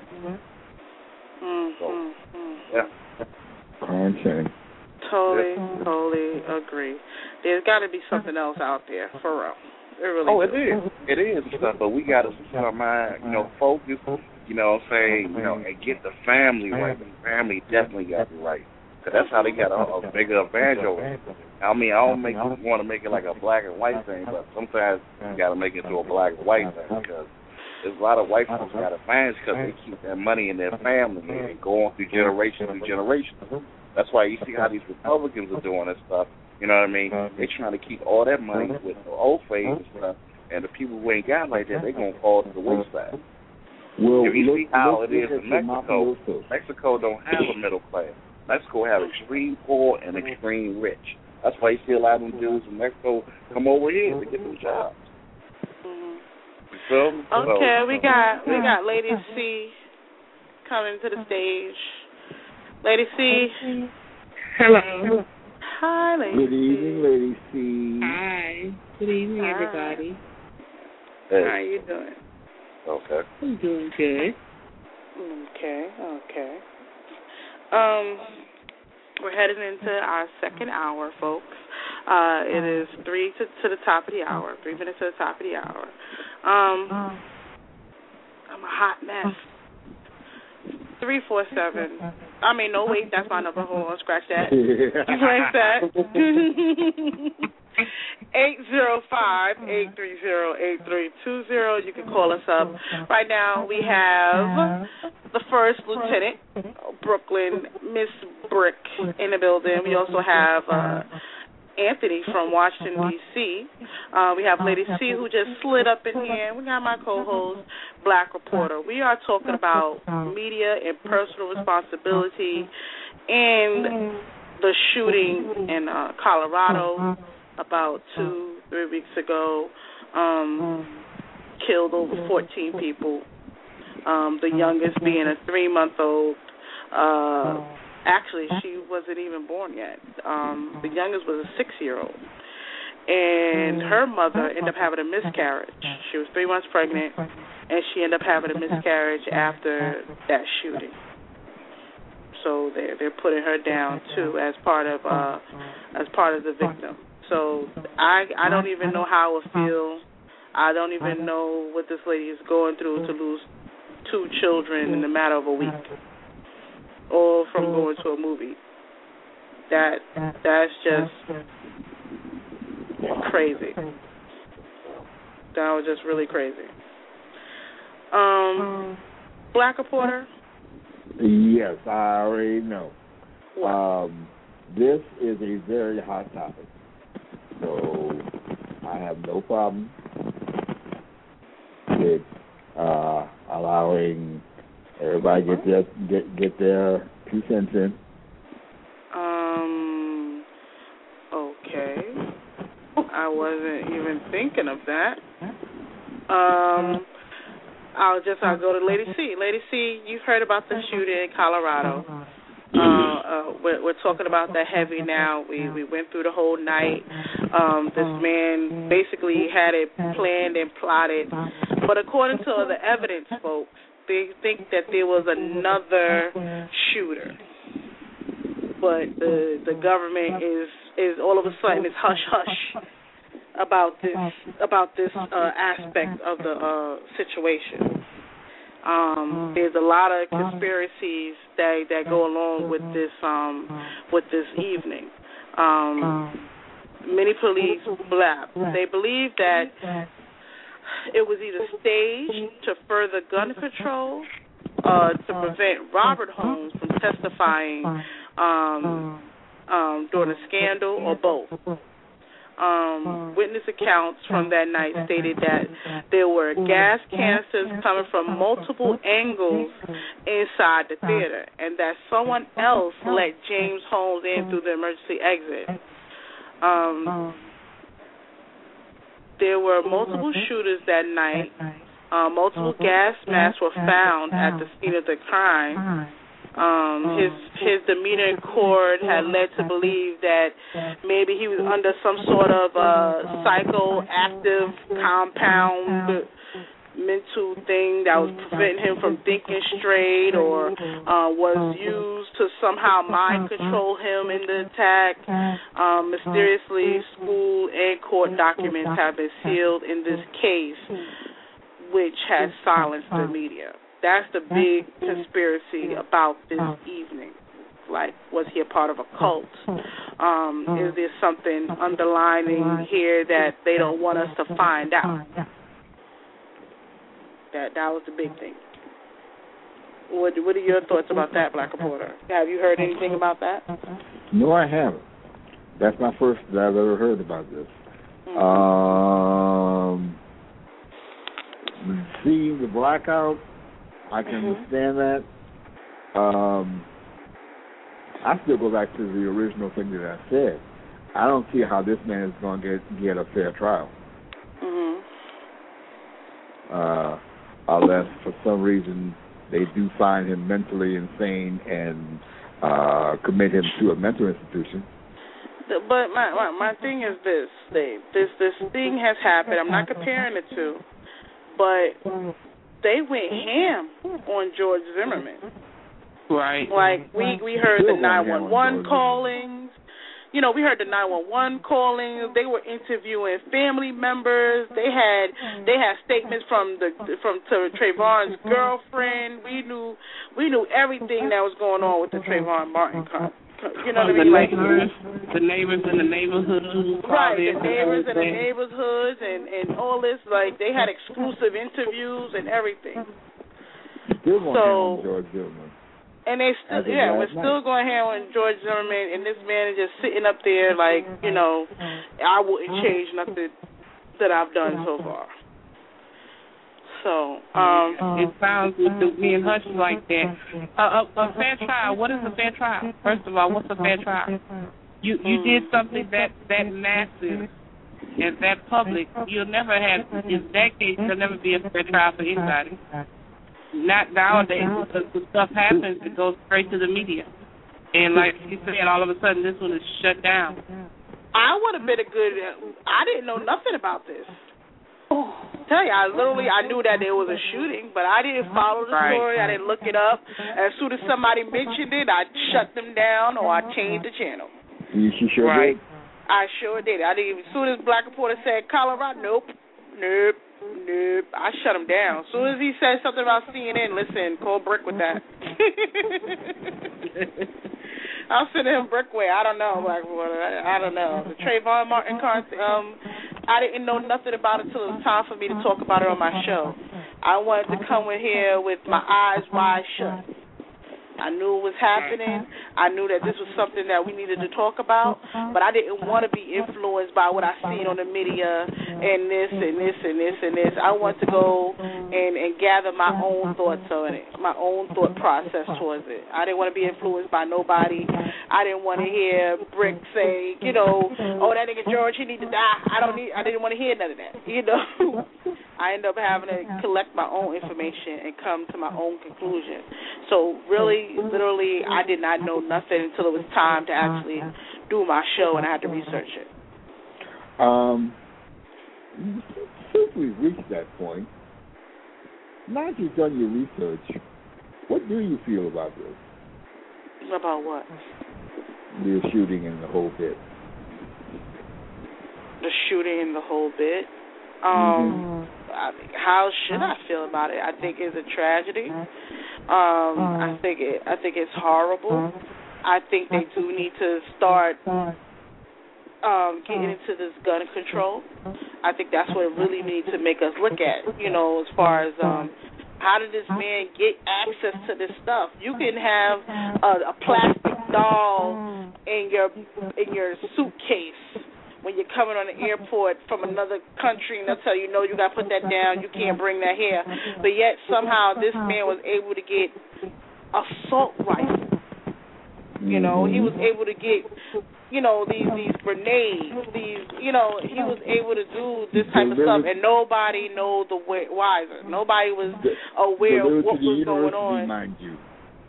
Mm-hmm. So, yeah. Content. Totally, totally agree. There's got to be something else out there, for real. It really oh, do. it is. It is stuff, but we got to keep our mind, you know, focused, you know what I'm saying, you know, and get the family right. The family definitely got to be right. Because that's how they got a, a bigger advantage over it. I mean, I don't make want to make it like a black and white thing, but sometimes you got to make it to a black and white thing because there's a lot of white folks got advantage because they keep their money in their family and go on through generation through generation. That's why you see how these Republicans are doing this stuff. You know what I mean? They're trying to keep all that money with the old phase and stuff, and the people who ain't got like that, they're going to fall to the wayside. Well, if you look, see how look, it is look in Mexico, Mexico don't have a middle class. Mexico have extreme poor and extreme rich. That's why you see a lot of them dudes in Mexico come over here to get them jobs. You feel me? Okay, so, we got we got Lady C coming to the stage. Lady C. Hello. Hi, Lady Good C. evening, Lady C. Hi. Good evening, Hi. everybody. Hey. How you doing? Okay. I'm doing good. Okay, okay. Um, we're heading into our second hour, folks. Uh, it is three to, to the top of the hour, three minutes to the top of the hour. Um, I'm a hot mess. Three four seven. I mean, no, wait, that's my number. Hold on, scratch that. Erase that. eight zero five, eight three zero, eight three two zero. You can call us up. Right now we have the First Lieutenant, Brooklyn, Miss Brick in the building. We also have uh, Anthony from Washington, D C Uh, we have Lady C who just slid up in here. We got my co-host, Black Reporter. We are talking about media and personal responsibility and the shooting in uh, Colorado about two, three weeks ago. Um, killed over fourteen people. Um, the youngest being a three-month-old. Uh, actually, she wasn't even born yet. Um, the youngest was a six-year-old. And her mother ended up having a miscarriage. She was three months pregnant, and she ended up having a miscarriage after that shooting. So they're they're putting her down too as part of uh, as part of the victim. So I I don't even know how I would feel. I don't even know what this lady is going through to lose two children in a matter of a week, or from going to a movie. That that's just crazy. That was just really crazy. Um, Black Reporter. Yes, I already know. What? Um, this is a very hot topic, so I have no problem with uh, allowing everybody get their get get their two cents in. Um. Okay. I wasn't even thinking of that. Um. I'll just I'll go to Lady C. Lady C, you've heard about the shooting in Colorado. Uh, uh, we're, we're talking about that heavy now. We we went through the whole night. Um, this man basically had it planned and plotted. But according to the evidence, folks, they think that there was another shooter. but the the government is is all of a sudden is hush hush about this about this uh, aspect of the uh, situation. Um, there's a lot of conspiracies that that go along with this um, with this evening. Um, many police blab. They believe that it was either staged to further gun control, uh, to prevent Robert Holmes from testifying um, um, during the scandal, or both. Um, witness accounts from that night stated that there were gas canisters coming from multiple angles inside the theater, and that someone else let James Holmes in through the emergency exit. Um, there were multiple shooters that night. Uh, multiple gas masks were found at the scene of the crime. Um, his his demeanor in court had led to believe that maybe he was under some sort of uh, psychoactive compound mental thing that was preventing him from thinking straight, or uh, was used to somehow mind control him in the attack. Um, mysteriously, school and court documents have been sealed in this case, which has silenced the media. That's the big conspiracy about this evening. Like, was he a part of a cult? Um, is there something underlining here that they don't want us to find out? That that was the big thing. What What are your thoughts about that, Black Reporter? Have you heard anything about that? No, I haven't. That's my first that I've ever heard about this. Mm-hmm. Um, seeing the blackout, I can mm-hmm. understand that. Um, I still go back to the original thing that I said. I don't see how this man is going to get get a fair trial. Mm-hmm. Uh, unless for some reason they do find him mentally insane and uh, commit him to a mental institution. But my, my my thing is this, Dave. This this thing has happened. I'm not comparing the two, but they went ham on George Zimmerman. Right. Like we we heard the nine one one callings. You know, we heard the nine one one callings. They were interviewing family members. They had they had statements from the from Trayvon's girlfriend. We knew we knew everything that was going on with the Trayvon Martin con- You know what I mean? The Like neighbors, the neighbors in the neighborhoods. Right, the neighbors in the neighborhoods and, and all this. Like, they had exclusive interviews and everything. Still going so, on George Zimmerman. And they still, yeah, we're night. still going here on George Zimmerman, and this man is just sitting up there like, you know, I wouldn't change nothing that I've done so far. So, um, it sounds with me and Hush like that. Uh, a, a fair trial. What is a fair trial? First of all, what's a fair trial? You you did something that that massive and that public. You'll never have. In that case, there'll never be a fair trial for anybody. Not nowadays, because when stuff happens, it goes straight to the media. And like you said, all of a sudden, this one is shut down. I would have been a good. I didn't know nothing about this. Oh, tell you, I literally, I knew that there was a shooting, but I didn't follow the right. story. I didn't look it up. As soon as somebody mentioned it, I shut them down or I changed the channel. You sure right. did? I sure did. I didn't. As soon as Black Reporter said Colorado, nope, nope, nope. I shut him down. As soon as he said something about C N N, listen, call Brick with that. I'll send him Brickway. I don't know, Black Reporter. I, I don't know. The Trayvon Martin concert, um, I didn't know nothing about it until it was time for me to talk about it on my show. I wanted to come in here with my eyes wide shut. I knew it was happening. I knew that this was something that we needed to talk about, but I didn't want to be influenced by what I seen on the media and this and this and this and this. I wanted to go and, and gather my own thoughts on it, my own thought process towards it. I didn't want to be influenced by nobody. I didn't want to hear Brick say, you know, oh, that nigga George, he need to die. I don't need. I didn't want to hear none of that, you know. I ended up having to collect my own information and come to my own conclusion. So really, literally, I did not know nothing until it was time to actually do my show, and I had to research it. Um, since we've reached that point, now that you've done your research, what do you feel about this? About what? the shooting and the whole bit. The shooting and the whole bit. Um, mm-hmm. I mean, how should I feel about it? I think it's a tragedy. Um, I think it. I think it's horrible. I think they do need to start um, getting into this gun control. I think that's what it really needs to make us look at. You know, as far as um, how did this man get access to this stuff? You can have a, a plastic doll in your in your suitcase when you're coming on the airport from another country, and they'll tell you, no, you got to put that down, you can't bring that here. But yet somehow this man was able to get assault rifle. You know, he was able to get, you know, these these grenades, these, you know, he was able to do this type of stuff, and nobody knows the wiser. Nobody was aware of what was going on. Mind you.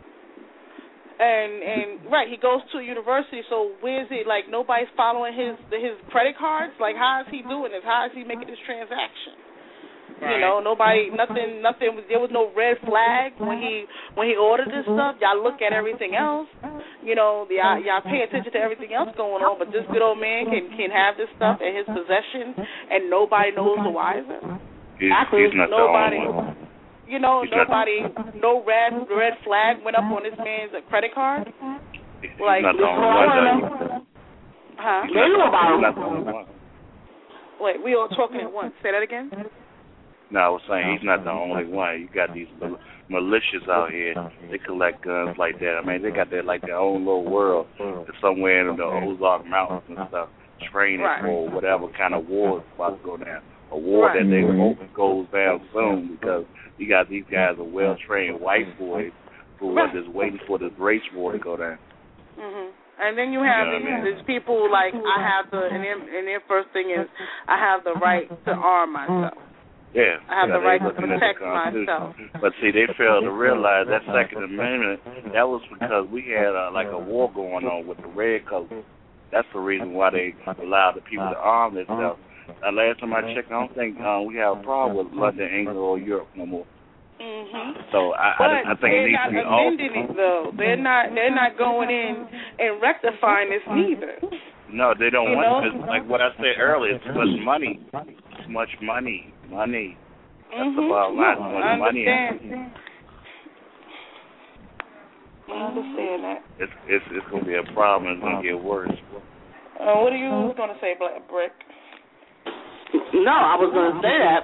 And and right, he goes to a university. So where is it? Like nobody's following his his credit cards. Like how is he doing this? How is he making this transaction? Right. You know, nobody, nothing, nothing. There was no red flag when he when he ordered this stuff. Y'all look at everything else. You know, the, y'all, y'all pay attention to everything else going on. But this good old man can can have this stuff in his possession, and nobody knows the wiser. He's, he's not nobody. the only one. You know, he's nobody, no red red flag went up on this man's credit card. He's like, not the only one. Huh? He's not, he's not the only one. Wait, we all talking at once. Say that again. No, I was saying he's not the only one. You got these mal- militias out here. They collect guns like that. I mean, they got that like their own little world somewhere in the Ozark Mountains and stuff, training right. for whatever kind of war is about to go down. A war right. that they hope goes down soon because you got these guys are well-trained white boys who are just waiting for this race war to go down. Mhm. And then you have you know these, I mean? these people like I have the and their, and their first thing is I have the right to arm myself. Yeah, I have yeah, the right to looking at protect the Constitution. myself. But see, they failed to realize that Second Amendment, that was because we had uh, like a war going on with the red coats. That's the reason why they allowed the people to arm themselves. Uh, last time I checked, I don't think uh, we have a problem with London, England, or Europe no more. Mm-hmm. So I, but I, I think it needs to be they're not all. amending it though. They're not. They're not going in and rectifying this neither. No, they don't you want know? to. Like what I said earlier, it's too much money. Too much money. Money. That's mm-hmm. the bottom line. No, Too much I money. understand. I understand that. It's it's it's gonna be a problem. It's gonna get worse. Uh, what are you gonna say, Black Brick? No, I was going to say that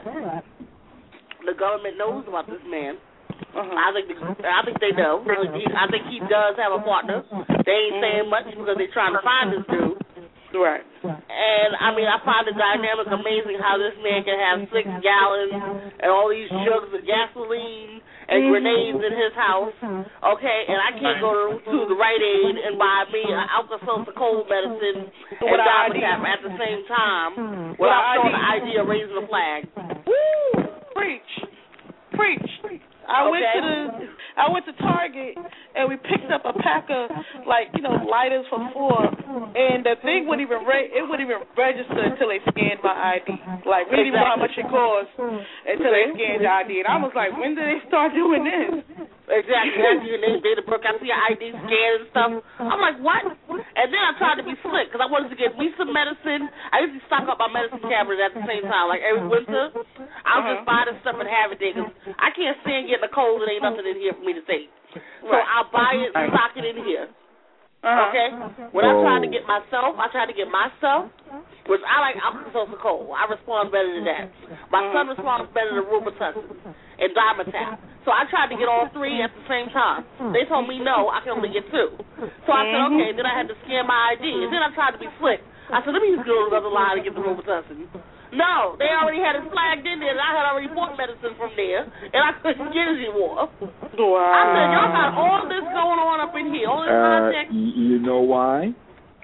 the government knows about this man. Uh-huh. I think the, I think they know. I think he does have a partner. They ain't saying much because they're trying to find this dude. Right. And, I mean, I find the dynamic amazing how this man can have six gallons and all these jugs of gasoline and grenades in his house, okay, and I can't go to, to the Rite Aid and buy me an Alka-Seltzer cold medicine and Dimetap at the same time without showing the idea of raising a flag. Woo! Preach. Preach. I okay. went to the I went to Target and we picked up a pack of like you know lighters for four, and the thing wouldn't even re- it wouldn't even register until they scanned my I D. Like we didn't even know how much it cost until they scanned your I D, and I was like, when did they start doing this? Exactly. After your name, date of birth, I see your I D scanned and stuff. I'm like, what? And then I tried to be slick because I wanted to get me some medicine. I usually stock up my medicine cabinet at the same time. Like every winter, I'll uh-huh. just buy this stuff and have it there because I can't stand getting a cold and ain't nothing in here for me to take. So right. I'll buy it and stock it in here. Uh-huh. Okay? When I tried to get myself, I tried to get myself, which I like Alka-Seltzer cold. I respond better to that. My son responds better to Robitussin and Dimetap. So I tried to get all three at the same time. They told me no, I can only get two. So I said, okay, then I had to scan my I D. And then I tried to be slick. I said, let me just go to another line and get the Robitussin. No, they already had it flagged in there, and I had already bought medicine from there, and I couldn't get it anymore. Wow. I said, y'all got all this going on up in here, all this uh, contact. You know why?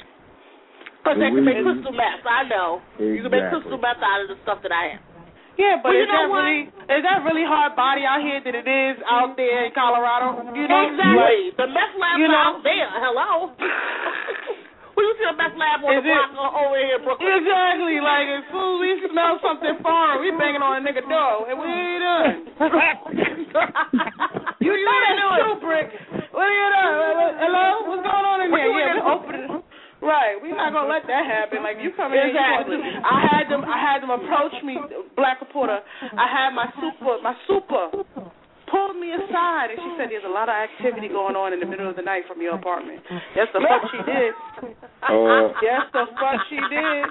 Because they can make crystal meth, I know. Exactly. You can make crystal meth out of the stuff that I have. Yeah, but, but is that really is that really hard body out here that it is out there in Colorado? You know, exactly. Like, the meth labs you know, out there. Hello. Well, you see a meth lab on is the block it, over here in Brooklyn. Exactly. Like as soon as we smell something foreign, we banging on a nigga door, and we ain't done. You know that too, Brick. What are you doing? Hello? What's going on in there? Yeah, we open it. Right, we're not gonna let that happen. Like you come in, exactly. You to, I had them, I had them approach me, Black reporter. I had my super, my super pulled me aside, and she said, "There's a lot of activity going on in the middle of the night from your apartment." Yes, the fuck she did. Uh, yes, the fuck she did.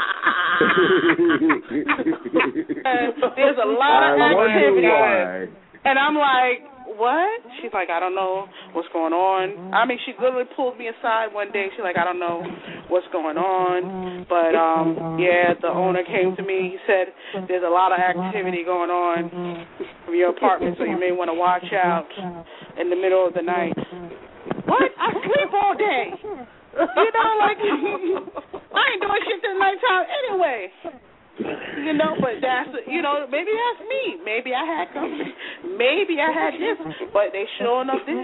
And there's a lot of I activity, why. and I'm like, what? She's like, I don't know what's going on. I mean, she literally pulled me aside one day. She's like, I don't know what's going on. But, um, yeah, the owner came to me. He said, there's a lot of activity going on from your apartment, so you may want to watch out in the middle of the night. What? I sleep all day. You know, like, I ain't doing shit till nighttime anyway. You know, but that's, you know, maybe that's me. Maybe I had company. Maybe I had this, but they sure enough did.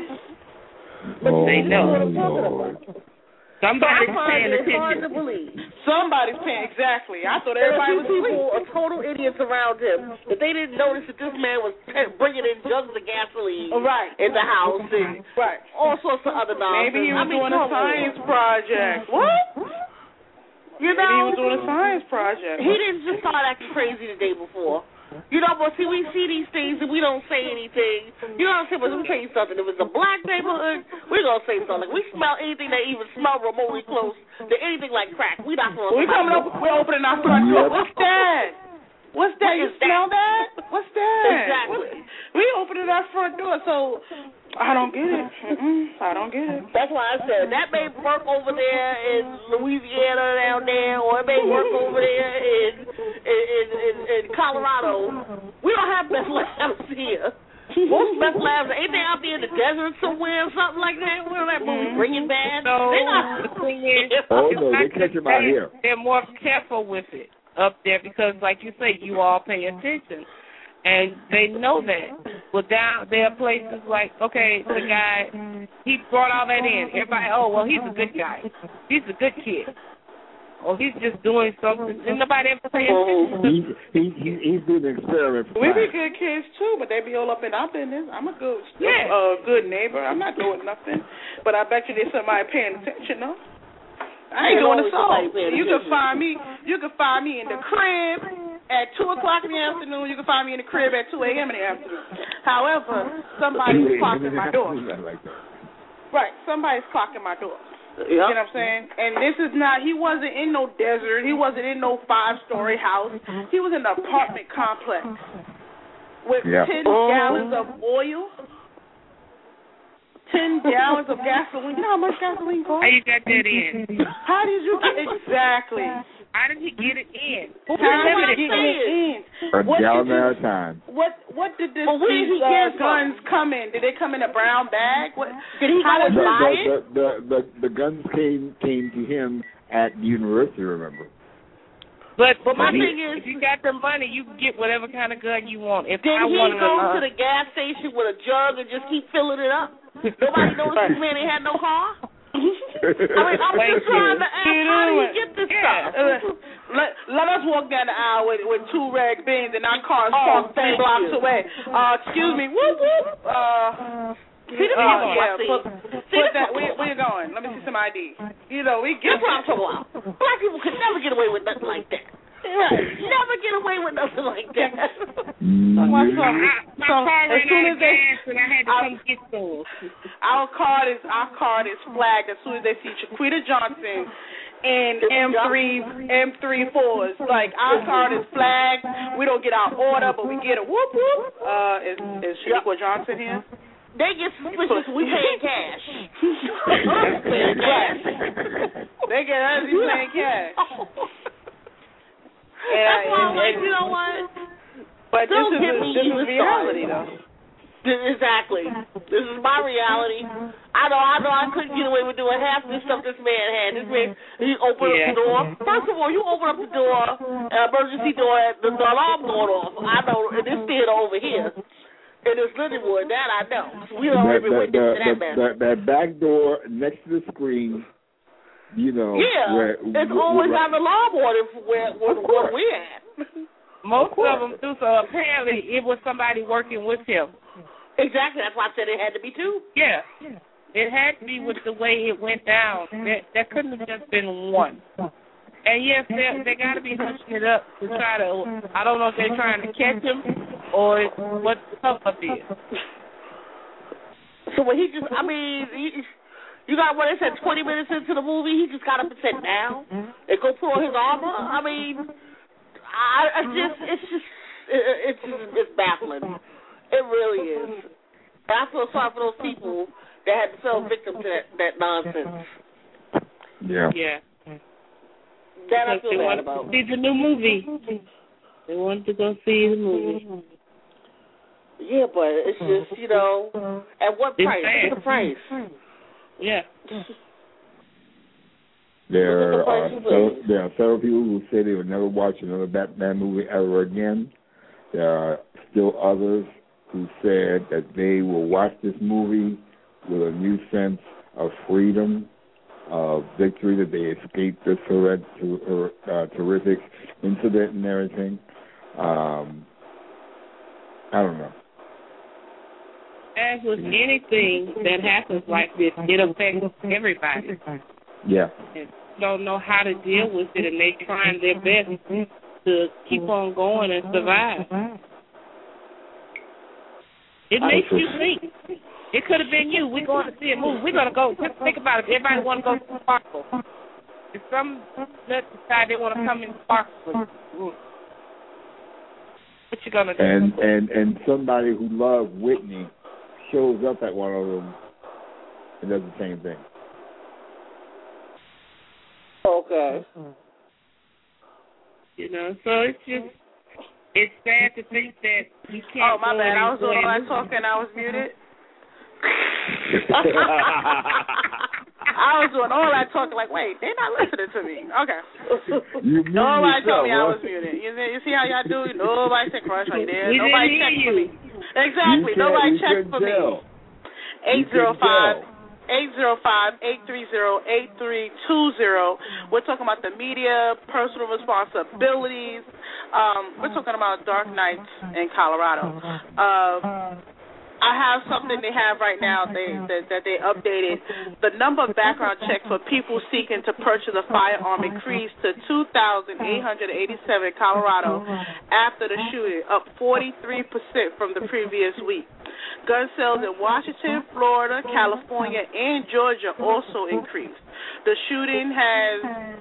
But oh, they know. Lord. Somebody's paying It's hard to attention. believe. Somebody's paying, exactly. I thought everybody was people asleep. are total idiots around him. If they didn't notice that this man was bringing in jugs of gasoline Right. in the house and Right. all sorts of other nonsense. Maybe he was I mean, doing a come science on. project. What? You Maybe know, he was doing a science project. he didn't just start acting crazy the day before. You know, but see, we see these things and we don't say anything. You know what I'm saying? But let me tell you something. If it's a black neighborhood, we're going to say something. If we smell anything that even smell remotely close to anything like crack, we're not going to We coming up, we're opening our front door. What's that? What's that? What You is smell that? What's that? Exactly. We opening our front door, so I don't get it. Mm-mm, I don't get it. That's why I said that may work over there in Louisiana down there, or it may work over there in in in, in, in Colorado. We don't have meth labs here. Most meth labs, ain't they out there in the desert somewhere or something like that? Where that movie Breaking Bad? So They not. the thing is, Oh, no, they catch him out here. they're more careful with it up there because, like you say, you all pay attention. And they know that. Well, down there are places like, okay, the guy, he brought all that in. Everybody, oh, well, he's a good guy. He's a good kid. Or he's just doing something. And nobody ever pays attention. He, he, he, he's doing an experiment. For We be science. good kids too, but they be all up in our business. I'm a good, Yeah. uh, good neighbor. I'm not doing nothing. But I bet you there's somebody paying attention, though. I ain't There's doing the always somebody soul. paying You can attention. find me. You can find me in the crib at two o'clock in the afternoon. You can find me in the crib at two a.m. in the afternoon. However, somebody's clocking my door. Like that. Right, somebody's clocking my door. Yep. You know what I'm saying? And this is not. He wasn't in no desert. He wasn't in no five-story house. He was in an apartment complex with Yeah. ten Oh. gallons of oil. Ten gallons of gasoline. You know how much gasoline costs? How you got that in? How did you get exactly? How did he get it in? How what did I'm he get it in? A What gallon did at this- a time. What what did this, But where did these he uh, get it guns from? come in? Did they come in a brown bag? What Did he How go did and The, buy this- it? the, the, the, the guns came came to him at the university, remember? But, But my if, thing is- if you got the money, you can get whatever kind of gun you want. If Did I he wanted go a, to the gas station with a jug and just keep filling it up? Nobody noticed this man ain't had no car? I mean, I'm Thank just trying you. to ask, how do you get this Yeah. stuff? Uh, let, let us walk down the aisle with, with two red bins and our cars Oh, parked three thank blocks you. away. Uh, excuse me. Whoop, whoop. Uh, See, this uh, is what I yeah, see. put, See, put this that, what- where, where you going? Let me see some I D. You know, we get That's what I'm talking about. Black people could never get away with nothing like that. Right. Never get away with nothing like that. What's up? my, my So, car as ran soon out as of they, gas and I had to I- come get those. Our card is our card is flagged as soon as they see Chiquita Johnson and M three M three fours. Like our card is flagged. We don't get our order, but we get a whoop whoop. Uh, is is Shaniqua Johnson here? They get suspicious. We paying cash. Paying cash. They get us. We paying cash. And, That's why I'm and- like, and- you know what? But this Don't is get me this even is reality started. though. This, exactly. This is my reality. I know, I know I couldn't get away with doing half the stuff this man had. This man, he opened Yeah. up the door. First of all, you open up the door, uh, emergency door, the, the alarm going off. I know, and this theater over here. And it's Lindenwood, that I know. We don't That, ever that, witness to that, that man. that, that back door next to the screen, you know. Yeah, where, it's where, always where, got an alarm on it for where, where, where we're at. Most of them do. So apparently it was somebody working with him. Exactly. That's why I said it had to be two. Yeah. It had to be with the way it went down. There, there couldn't have just been one. And yes, they they got to be pushing it up to try to. I don't know if they're trying to catch him or what the fuck up is. So when he just, I mean, he, you got what they said. Twenty minutes into the movie, he just got up and sat down and go put on his armor. I mean, I, I just, it's just, it, it's just, it's baffling. It really is. And I feel sorry for those people that had to fell victim to that, that nonsense. Yeah. Yeah. That I feel they bad wanted about. to see the new movie. They wanted to go see the movie. Yeah, but it's just, you know, at what price? What's the price? Yeah. There are several, there are several people who say they would never watch another Batman movie ever again. There are still others who said that they will watch this movie with a new sense of freedom, of victory, that they escaped this horrid, uh, terrific incident and everything. Um, I don't know. As with anything that happens like this, it affects everybody. Yeah. And don't know how to deal with it, and they're trying their best to keep on going and survive. It makes you think. It could have been you. We're going to see a movie. We're going to go. Just think about it. Everybody want to go to Sparkle. If some nuts decide they want to come in Sparkle, what you going to do? And, and, and somebody who loved Whitney shows up at one of them and does the same thing. Okay. You know, so it's just, it's sad to think that you can't. Oh, my bad. I was doing all that talking. I was muted. I was doing all that talking like, wait, they're not listening to me. Okay. You Nobody yourself, told me huh? I was muted. You, you see how y'all do? Nobody said crush right there. We Nobody didn't checked hear for me. Exactly. Nobody checked for me. eight zero five eight zero five, eight three zero, eight three two zero. We're talking about the media, personal responsibilities. Um, we're talking about Dark Nights in Colorado. Uh, I have something they have right now they, that, that they updated. The number of background checks for people seeking to purchase a firearm increased to two thousand eight hundred eighty-seven in Colorado after the shooting, up forty-three percent from the previous week. Gun sales in Washington, Florida, California, and Georgia also increased. The shooting has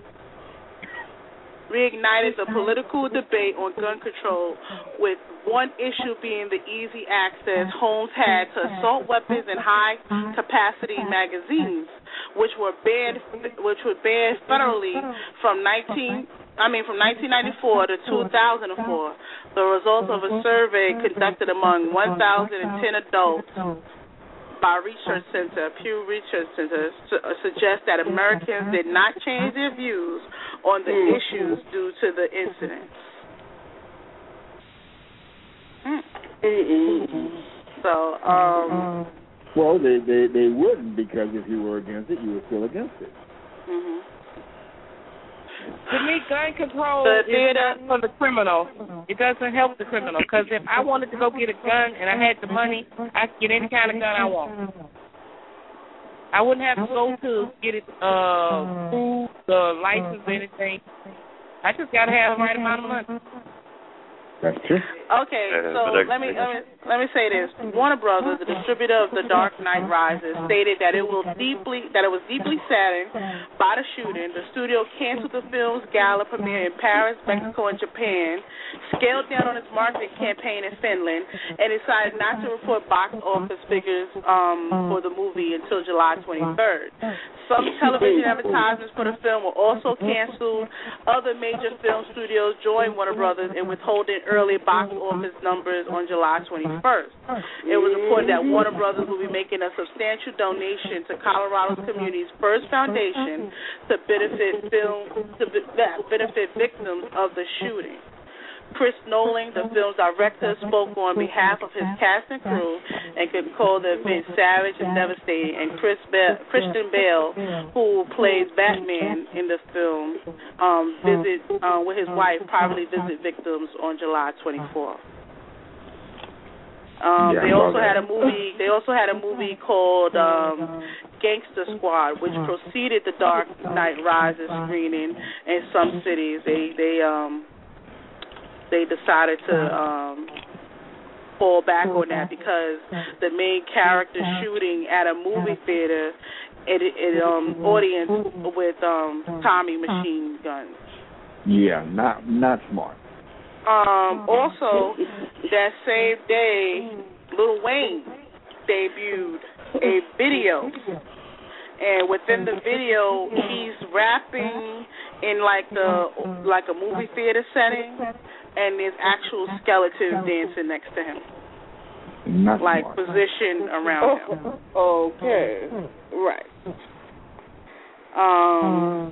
reignited the political debate on gun control, with one issue being the easy access homes had to assault weapons and high-capacity magazines, which were banned, which were banned federally from nineteen. I mean, from nineteen ninety-four to two thousand four. The results of a survey conducted among one thousand ten adults by Research Center, Pew Research Center, su- suggest that Americans did not change their views on the issues due to the incidents. Mm. So, um... Well, they, they, they wouldn't, because if you were against it, you were still against it. Mm-hmm. To me, gun control The is theater- not for the criminal. It doesn't help the criminal, because if I wanted to go get a gun and I had the money, I could get any kind of gun I want. I wouldn't have to go to get it, uh, food, the license, anything. I just got to have the right amount of money. That's true. Okay, so let me, let me let me say this. Warner Brothers, the distributor of The Dark Knight Rises, stated that it will deeply that it was deeply saddened by the shooting. The studio canceled the film's gala premiere in Paris, Mexico, and Japan, scaled down on its marketing campaign in Finland, and decided not to report box office figures um, for the movie until July twenty-third. Some television advertisements for the film were also canceled. Other major film studios joined Warner Brothers in withholding early box office numbers on July twenty-first. It was reported that Warner Brothers will be making a substantial donation to Colorado's community's first foundation to benefit film to benefit victims of the shooting. Chris Nolan, the film's director, spoke on behalf of his cast and crew and could call the event savage and devastating. And Chris Be- Christian Bale, who plays Batman in the film, um, visit uh, with his wife, privately visit victims on July twenty-fourth. Um, yeah, they also had a movie. They also had a movie called um, Gangster Squad, which preceded the Dark Knight Rises screening in some cities. They they um they decided to um, fall back on that because the main character shooting at a movie theater, it, it um audience with um Tommy machine guns. Yeah, not not smart. Um, also, that same day, Lil Wayne debuted a video, and within the video, he's rapping in like the like a movie theater setting, and there's actual skeletons dancing next to him, not like smart. positioned around him. Okay, right. Um.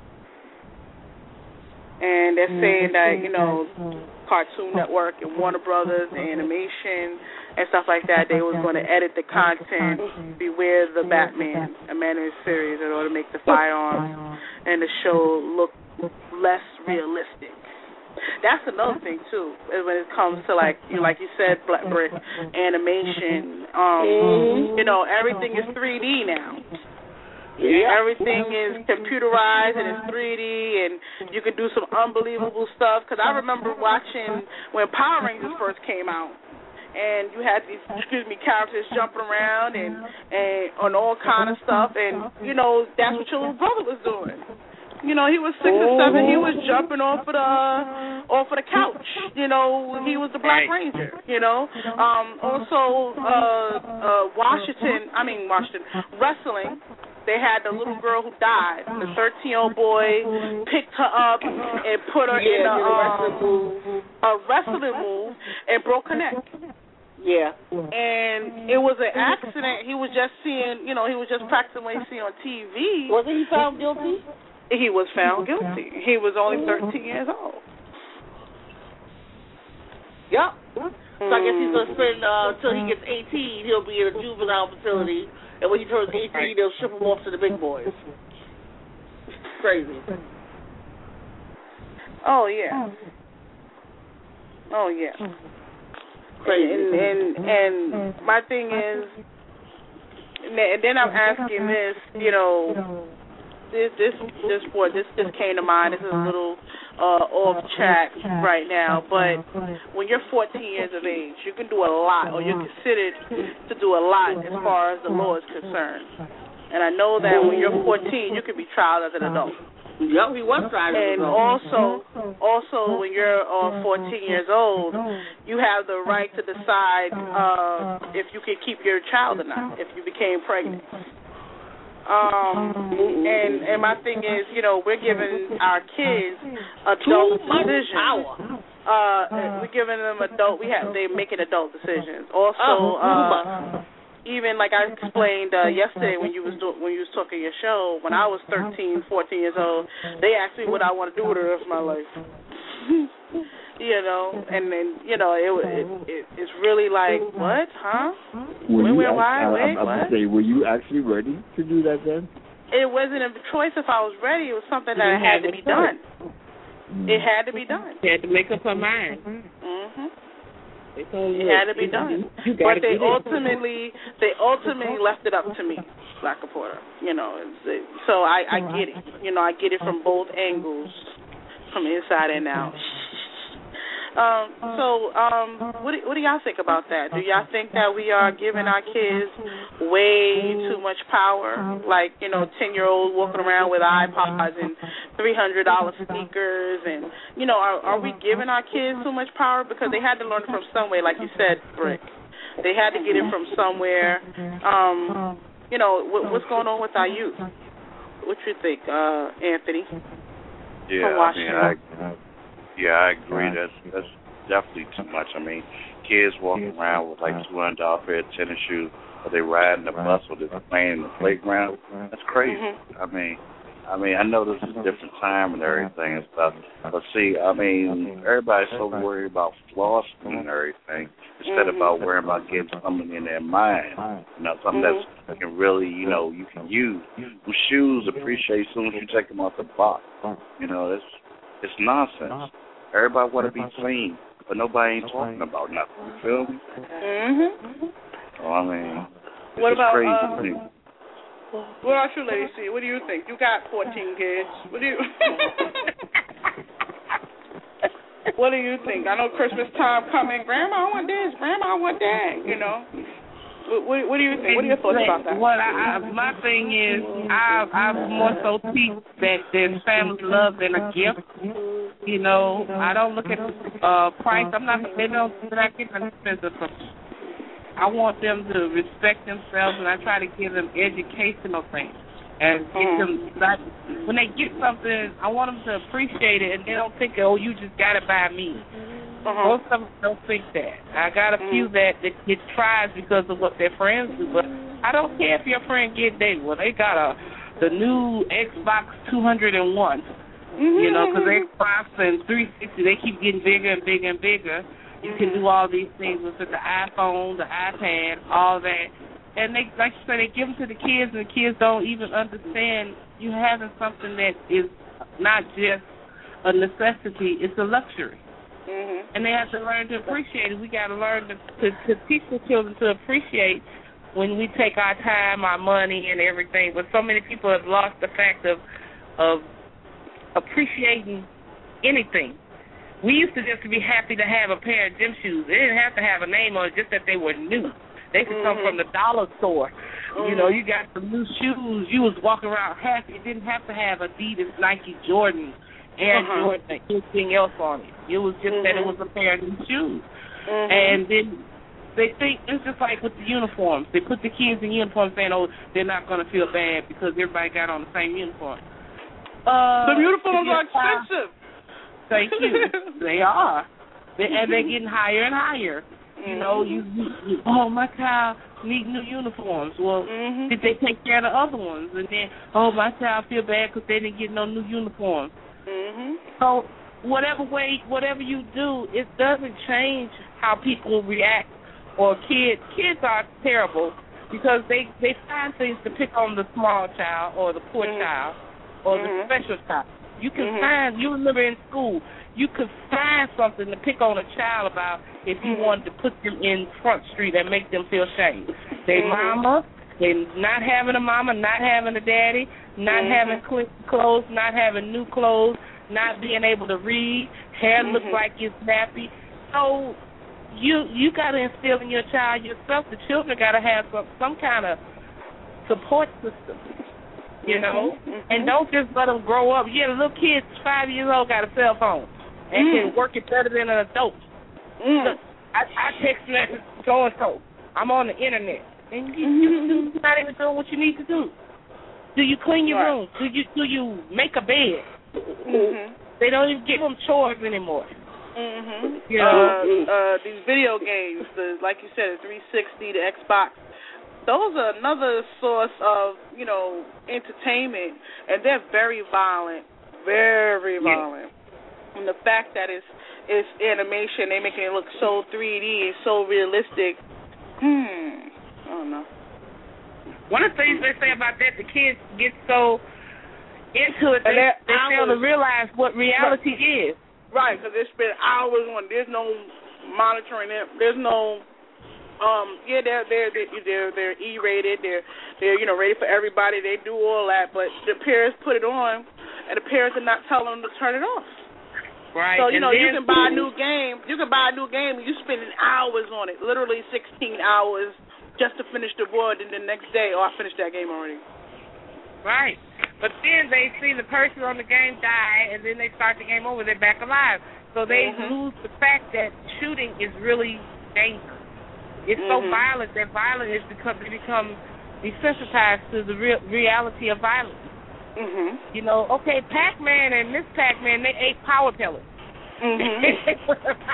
And they're saying that, you know, Cartoon Network and Warner Brothers and animation and stuff like that, they was going to edit the content, beware the Batman animated series in order to make the firearms and the show look less realistic. That's another thing, too, when it comes to, like you like you said, Black Brick, animation. Um, you know, everything is three D now. Yeah. Everything is computerized and it's three D, and you can do some unbelievable stuff. Because I remember watching when Power Rangers first came out, and you had these, excuse me, characters jumping around and and on all kind of stuff, and you know that's what your little brother was doing. You know, he was six or seven. He was jumping off of the off of the couch. You know, he was the Black Ranger. You know, um, also uh, uh, Washington. I mean Washington wrestling. They had the little girl who died. The thirteen-year-old boy picked her up and put her yeah, in a, a wrestling move. a wrestling move and broke her neck. Yeah. And it was an accident. He was just seeing, you know, he was just practicing what he see on T V. Wasn't he found guilty? He was found guilty. He was only thirteen years old. Yep. So I guess he's going to spend, uh, until he gets eighteen, he'll be in a juvenile facility. And when he turns eighteen, they'll ship him off to the big boys. Crazy. Oh, yeah. Oh, yeah. Crazy. And, and, and my thing is, and then I'm asking this, you know, this, this, this, boy, this just came to mind. This is a little uh, off track right now, but when you're fourteen years of age, you can do a lot, or you're considered to do a lot as far as the law is concerned. And I know that when you're fourteen, you can be tried as an adult. Yep, he was tried as an And adult. also, also when you're uh, fourteen years old, you have the right to decide uh, if you can keep your child or not, if you became pregnant. Um, and and my thing is, you know, we're giving our kids adult decisions. Uh, we're giving them adult. We have they're making adult decisions. Also, uh, even like I explained uh, yesterday when you was do, when you was talking your show, when I was thirteen, fourteen years old, they asked me what I want to do with the rest of my life. You know, and then you know it, it, it it's really like what, huh? Were when, you where, act- why, I, wait, I'm what? say, were you actually ready to do that then? It wasn't a choice if I was ready. It was something that had to be done. Mm. It had to be done. She had to make up her mind. Mhm. They told It you, had to be you- done. You gotta But they get it. ultimately, they ultimately left it up to me, Black Reporter. You know, it's- it, so I, I get it. You know, I get it from both angles, from inside and out. Um, so, um, what do, what do y'all think about that? Do y'all think that we are giving our kids way too much power? Like, you know, ten-year-olds walking around with iPods and three hundred dollars sneakers, and, you know, are, are we giving our kids too much power? Because they had to learn it from somewhere, like you said, Brick. They had to get it from somewhere. Um, you know, what, what's going on with our youth? What you think, uh, Anthony? Yeah, I mean, I, yeah, I agree. That's that's definitely too much. I mean, kids walking around with like two hundred dollar pair of tennis shoes, or they riding the bus, or they're playing in the playground. That's crazy. Mm-hmm. I mean, I mean, I know this is a different time and everything and stuff, but see, I mean, everybody's so worried about flossing and everything instead mm-hmm. about worrying about getting something in their mind. You know, something mm-hmm. that can really, you know, you can use. Them shoes appreciate as soon as you take them off the box. You know, it's it's nonsense. Everybody want to be seen. but nobody ain't talking about nothing. You feel me? Mhm. So I mean, what it's about crazy uh, thing. what about you, Lady C? What do you think? You got fourteen kids. What do you? What do you think? I know Christmas time coming. Grandma, I want this. Grandma, I want that. You know. What, what, what do you think? What are your thoughts about that? Well, I, I, my thing is, I I more so teach that there's family love than a gift. You know, I don't look at the uh, price. I'm not. They don't. They're not getting expensive from me. I want them to respect themselves, and I try to give them educational things. And get them, like, when they get something, I want them to appreciate it, and they don't think, oh, you just got it by me. Uh-huh. Most of them don't think that. I got a few that, that get tries because of what their friends do, but I don't care if your friend get they well, they got a the new Xbox two hundred one, you know, because Xbox and three sixty, they keep getting bigger and bigger and bigger. You can do all these things with the iPhone, the iPad, all that. And they, like you said, they give them to the kids, and the kids don't even understand you having something that is not just a necessity; it's a luxury. Mm-hmm. And they have to learn to appreciate it. We got to learn to, to to teach the children to appreciate when we take our time, our money, and everything. But so many people have lost the fact of of appreciating anything. We used to just be happy to have a pair of gym shoes. They didn't have to have a name on it, just that they were new. They could come from the dollar store. Mm-hmm. You know, you got some new shoes. You was walking around happy. You didn't have to have Adidas, Nike, Jordan, Air uh-huh. Jordan, and anything else on it. It was just mm-hmm. that it was a pair of new shoes. Mm-hmm. And then they think, it's just like with the uniforms. They put the kids in uniforms saying, oh, they're not going to feel bad because everybody got on the same uniform. Uh, the uniforms are expensive. Thank you. They are. They, and they're getting higher and higher. You know, you, you, oh, my child need new uniforms. Well, mm-hmm. did they take care of the other ones? And then, oh, my child feel bad because they didn't get no new uniforms. Mm-hmm. So whatever way, whatever you do, it doesn't change how people react. Or kids, kids are terrible because they, they find things to pick on the small child or the poor mm-hmm. child or mm-hmm. the special child. You can mm-hmm. find, you remember in school, you could find something to pick on a child about if you mm-hmm. wanted to put them in Front Street and make them feel shame. They mm-hmm. mama, they not having a mama, not having a daddy, not mm-hmm. having clean clothes, not having new clothes, not being able to read, hair mm-hmm. looks like it's nappy. So you you got to instill in your child yourself. The children got to have some, some kind of support system. You know, mm-hmm. and don't just let them grow up. Yeah, the little kids, five years old, got a cell phone and mm. can work it better than an adult. Mm. Look, I, I text message so and so. I'm on the internet, and you, mm-hmm. you're not even doing what you need to do. Do you clean your right. room? Do you do you make a bed? Mm-hmm. They don't even give them chores anymore. Mm-hmm. You know, uh, uh, these video games, the like you said, the three sixty, the Xbox. Those are another source of, you know, entertainment, and they're very violent, very violent. Yeah. And the fact that it's, it's animation, they making it look so three D and so realistic, hmm, I don't know. One of the things they say about that, the kids get so into it, they, they fail to realize what reality right. is. Right, because they spend hours on, there's no monitoring it, there's no... Um, yeah, they're they're they're they're E-rated. They're they're you know rated for everybody. They do all that, but the parents put it on, and the parents are not telling them to turn it off. Right. So you and know you can buy a new game. You can buy a new game, and you spending hours on it, literally sixteen hours just to finish the board, and the next day, oh, I finished that game already. Right. But then they see the person on the game die, and then they start the game over. They're back alive. So they mm-hmm. lose the fact that shooting is really dangerous. It's mm-hmm. so violent that violence has become they become desensitized to the real reality of violence. Mm-hmm. You know, okay, Pac-Man and Miss Pac-Man, they ate power pellets. Mm-hmm.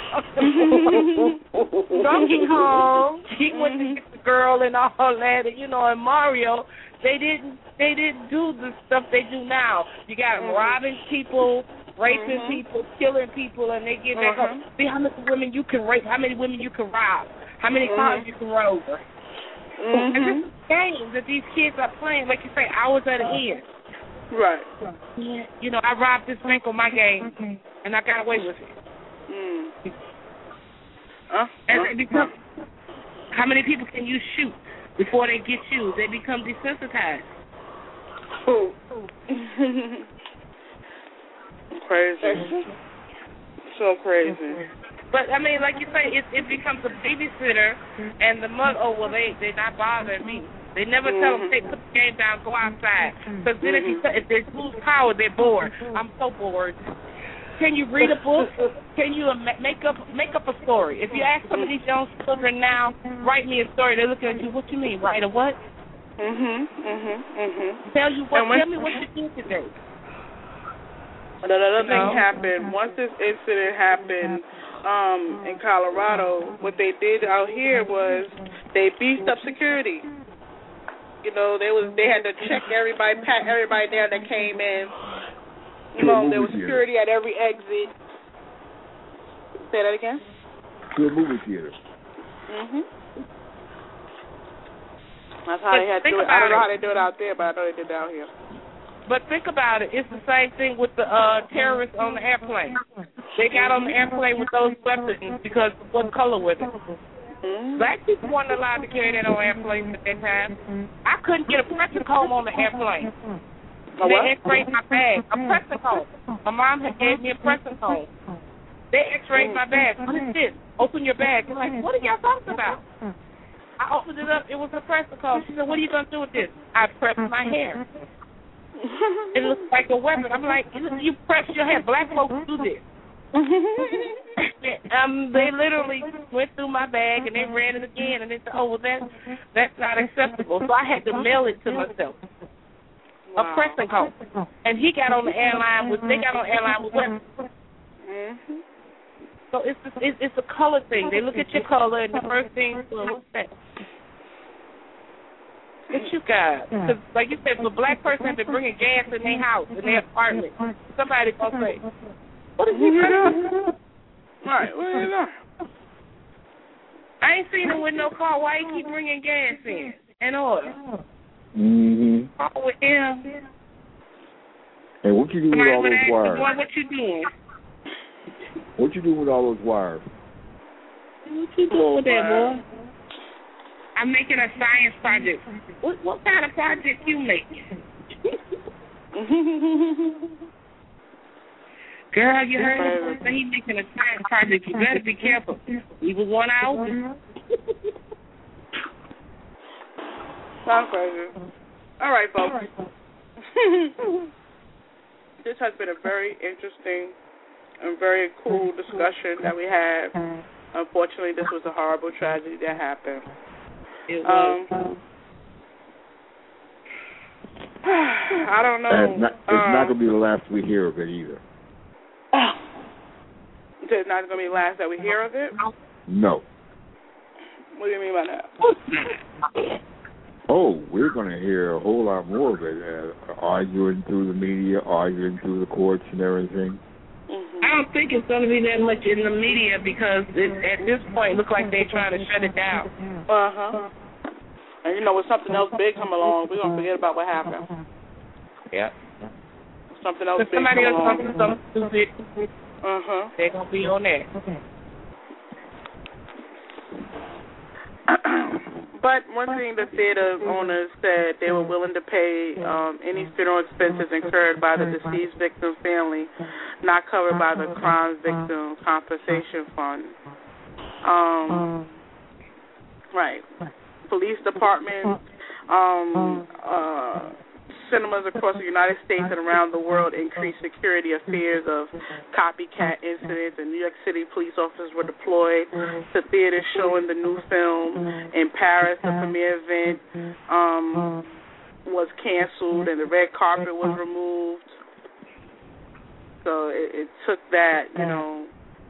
Donkey Kong, he mm-hmm. went to get the girl and all that, and you know, and Mario, they didn't they didn't do the stuff they do now. You got them mm-hmm. robbing people, raping mm-hmm. people, killing people, and they get back mm-hmm. up. See how many women you can rape, how many women you can rob. How many cars mm-hmm. you can run over? Mm-hmm. And this is games that these kids are playing, like you say, hours at a end. Right. Yeah. You know, I robbed this bank on my game, and I got away with it. Mm. Uh, and uh, they become. How many people can you shoot before they get you? They become desensitized. Oh. Crazy. So crazy. But, I mean, like you say, it, it becomes a babysitter, and the mother, oh, well, they, they're not bothering me. They never mm-hmm. tell them, hey, put the game down, go outside. Because then mm-hmm. if, you, if they lose power, they're bored. I'm so bored. Can you read a book? Can you make up make up a story? If you ask some of these young children now, write me a story, they're looking at you, what you mean, write a what? Mhm, mhm, mhm. Tell you what? Tell me what you did today. Another thing happened. Once this incident happened um, in Colorado, what they did out here was they beefed up security. You know, they was they had to check everybody, pat everybody there that came in. You know, there was security at every exit. Say that again? To a movie theater. Mhm. That's how they had to do it. I don't know how they do it out there, but I know they did it out here. But think about it. It's the same thing with the uh, terrorists on the airplane. They got on the airplane with those weapons because what color was it? Mm-hmm. Black people weren't allowed to carry that on airplanes at that time. I couldn't get a pressing comb on the airplane. A what? They x-rayed my bag. A pressing comb. My mom had gave me a pressing comb. They x-rayed my bag. What is this? Open your bag. I'm like, what are y'all talking about? I opened it up. It was a pressing comb. She said, what are you going to do with this? I pressed my hair. It looks like a weapon. I'm like, you press your hair. Black folks do this. um, they literally went through my bag and they ran it again, and they said, oh, well, that, that's not acceptable. So I had to mail it to myself. Wow. A pressing comb. And he got on the airline with, they got on the airline with weapons. Mm-hmm. So it's, it's it's a color thing. They look at your color, and the first thing, well, what's that? What you got? Because, like you said, if a black person has been bringing gas in their house, in their apartment, somebody going to say, what is he doing? Right, what are you doing? I ain't seen him with no car. Why he keep bringing gas in and oil? Mm-hmm. What's wrong with him? Hey, what you do with all those wires? Boy, what you doing? What you doing with all those wires? What you doing with that, boy? I'm making a science project. What what kind of project you making? Girl, you heard him say he's making a science project. You better be careful. He was one out. Sounds crazy. All right, folks. This has been a very interesting and very cool discussion that we had. Unfortunately, this was a horrible tragedy that happened. It was. Um, I don't know. And it's not, it's um, not going to be the last we hear of it either. It's not going to be the last that we hear of it? No. What do you mean by that? Oh, we're going to hear a whole lot more of it, uh, arguing through the media, arguing through the courts and everything. Mm-hmm. I don't think it's going to be that much in the media because it, at this point it looks like they're trying to shut it down. Uh-huh. And, you know, when something else big come along, we're going to forget about what happened. Yeah. Something else big somebody come else along. comes to something stupid, uh-huh. they're going to be on that. But one thing the theater owners said, they were willing to pay um, any funeral expenses incurred by the deceased victim's family, not covered by the crime victim compensation fund. Um, right. Police departments, um, uh, cinemas across the United States and around the world increased security of fears of copycat incidents. In New York City, police officers were deployed to theaters showing the new film. In Paris, the premiere event um, was canceled and the red carpet was removed. So it, it took that, you know.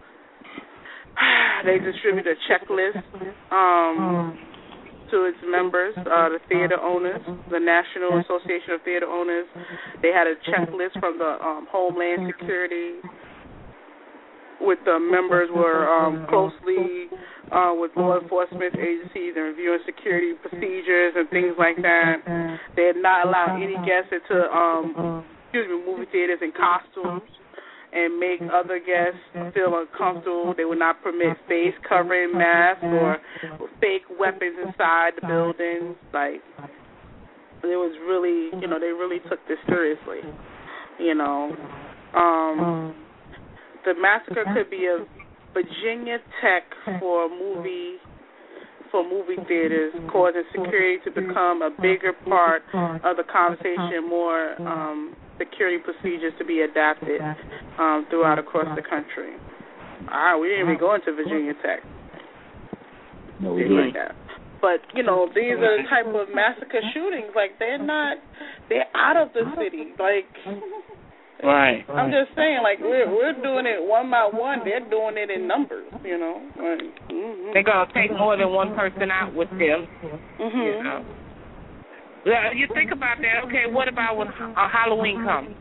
They distributed a checklist um, to its members, uh, the theater owners, the National Association of Theater Owners. They had a checklist from the um, Homeland Security, with the members were um, closely uh, with law enforcement agencies and reviewing security procedures and things like that. They had not allowed any guests into um, excuse me, movie theaters in costumes. and make other guests feel uncomfortable. They would not permit face covering, masks, or fake weapons inside the buildings. Like, it was really, you know, they really took this seriously. You know, um, the massacre could be a Virginia Tech for a movie. for movie theaters, causing security to become a bigger part of the conversation, more um, security procedures to be adapted um, throughout across the country. Ah, we didn't even go into Virginia Tech. No, we didn't. Like that. But, you know, these are the type of massacre shootings. Like, they're not, they're out of the city. Like, right. I'm just saying, like, we're we're doing it one by one. They're doing it in numbers, you know. Like, mm-hmm. They're going to take more than one person out with them. Mm-hmm. You know. Well, you think about that. Okay, what about when uh, Halloween comes?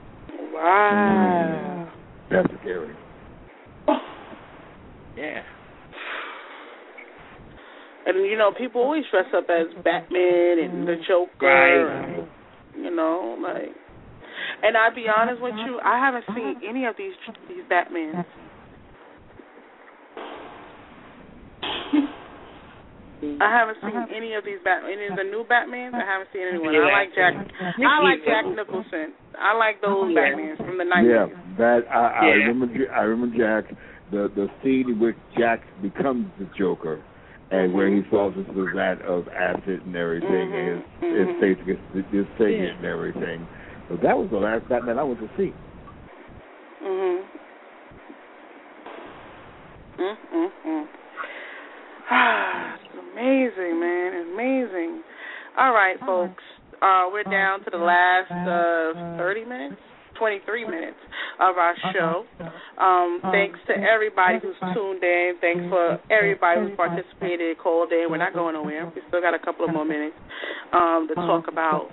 Wow. That's scary. Yeah. And, you know, people always dress up as Batman and the Joker. Right. And, you know, like. And I'll be honest with you, I haven't seen any of these these Batmans. I haven't seen any of these Batman. Any of the new Batmans, I haven't seen anyone. I like Jack. I like Jack Nicholson. I like those Batmans from the nineties. Yeah, that I, I yeah. remember. I remember Jack. The the scene in which Jack becomes the Joker, and where he falls into the vat of acid and everything, Mm-hmm. and his, his Mm-hmm. face gets disfigured Yeah. and everything. So that was the last Batman I went to see. Mhm. Mm-mm-mm. Ah, it's amazing, man. Amazing. All right, folks. Uh, we're down to the last uh, thirty minutes, twenty-three minutes of our show. Um, thanks to everybody who's tuned in. Thanks for everybody who's participated, called in. We're not going nowhere. We still got a couple of more minutes um, to talk about.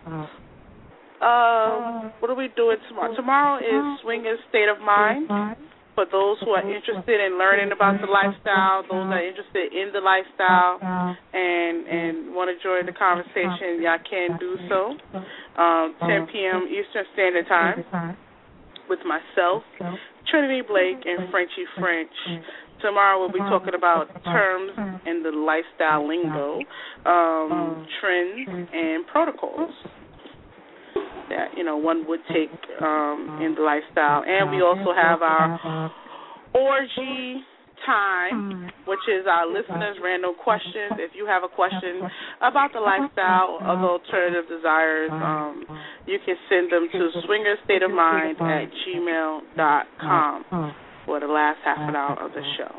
Uh, what are we doing tomorrow? Tomorrow is Swingers State of Mind. For those who are interested in learning about the lifestyle, those that are interested in the lifestyle and and want to join the conversation, y'all can do so. Um, ten p.m. Eastern Standard Time with myself, Trinity Blake, and Frenchie French. Tomorrow we'll be talking about terms in the lifestyle lingo, um, trends, and protocols that, you know, one would take um, in the lifestyle. And we also have our orgy time, which is our listeners' random questions. If you have a question about the lifestyle of alternative desires, um, you can send them to swingerstateofmind at gmail dot com for the last half an hour of the show.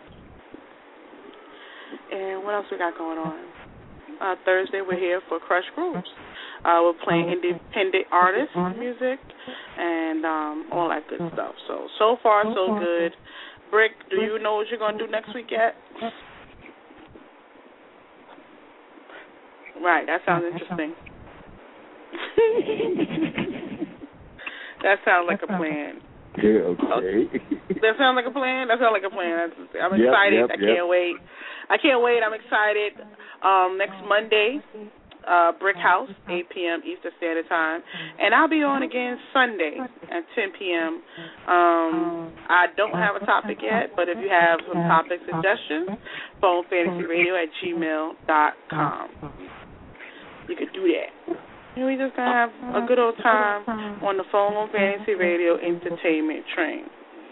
And what else we got going on? Uh, Thursday we're here for Crush Grooves. Uh, we're playing independent artist music and um, all that good stuff. So, so far, so good. Brick, do you know what you're going to do next week yet? Right, that sounds interesting. That sounds like a plan. Yeah, okay. That sounds like a plan? That sounds like a plan. I'm Yep, excited. yep, I can't yep. wait. I can't wait. I'm excited. Um, next Monday, uh, Brick House, eight p.m. Eastern Standard Time. And I'll be on again Sunday at ten p.m. Um, I don't have a topic yet, but if you have some topic suggestions, phone fantasy radio at gmail dot com. You can do that. And we just going to have a good old time on the Phone on Fantasy Radio entertainment train.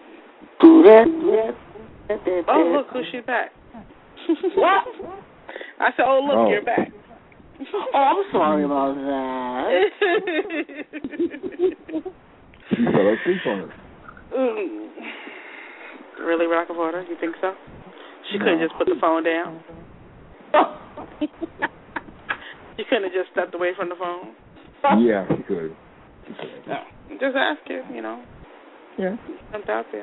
Oh, look, who's she back? What? I said, oh, look, Oh. you're back. Oh, I'm sorry about that. You fell asleep on us. Mm. Really, Rockawater? You think so? She No. couldn't just put the phone down? She couldn't have just stepped away from the phone? Yeah, she could. She could. No. Just ask her, you know. Yeah. Jumped out there.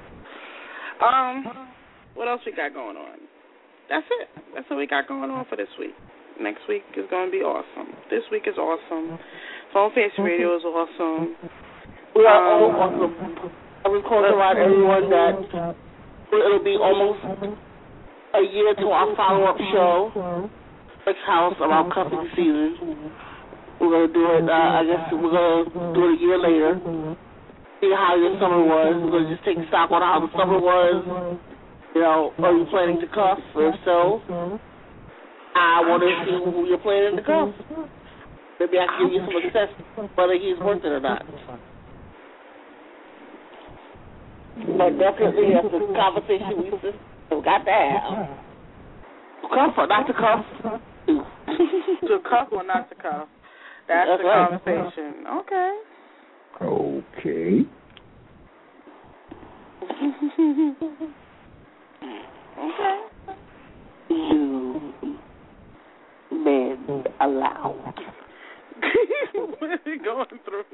Um, what else we got going on? That's it. That's what we got going on for this week. Next week is going to be awesome. This week is awesome. Phone Fantasy Radio is awesome. We are all Um, awesome. I was calling to remind everyone that it'll be almost a year to our follow-up show, Brick House, around cuffing season. We're going to do it, uh, I guess we're going to do it a year later. see how your summer was. We're going to just take stock on how the summer was. You know, are you planning to cuff? If so, I want to see who you're planning to cuff. Maybe I can give you some assessment whether he's worth it or not. But definitely that's a conversation we just got to have. Cuff or not to cuff? To cuff or not to cuff? That's, That's the right. conversation. Okay. Okay. Okay. You men allowed. What are you going through?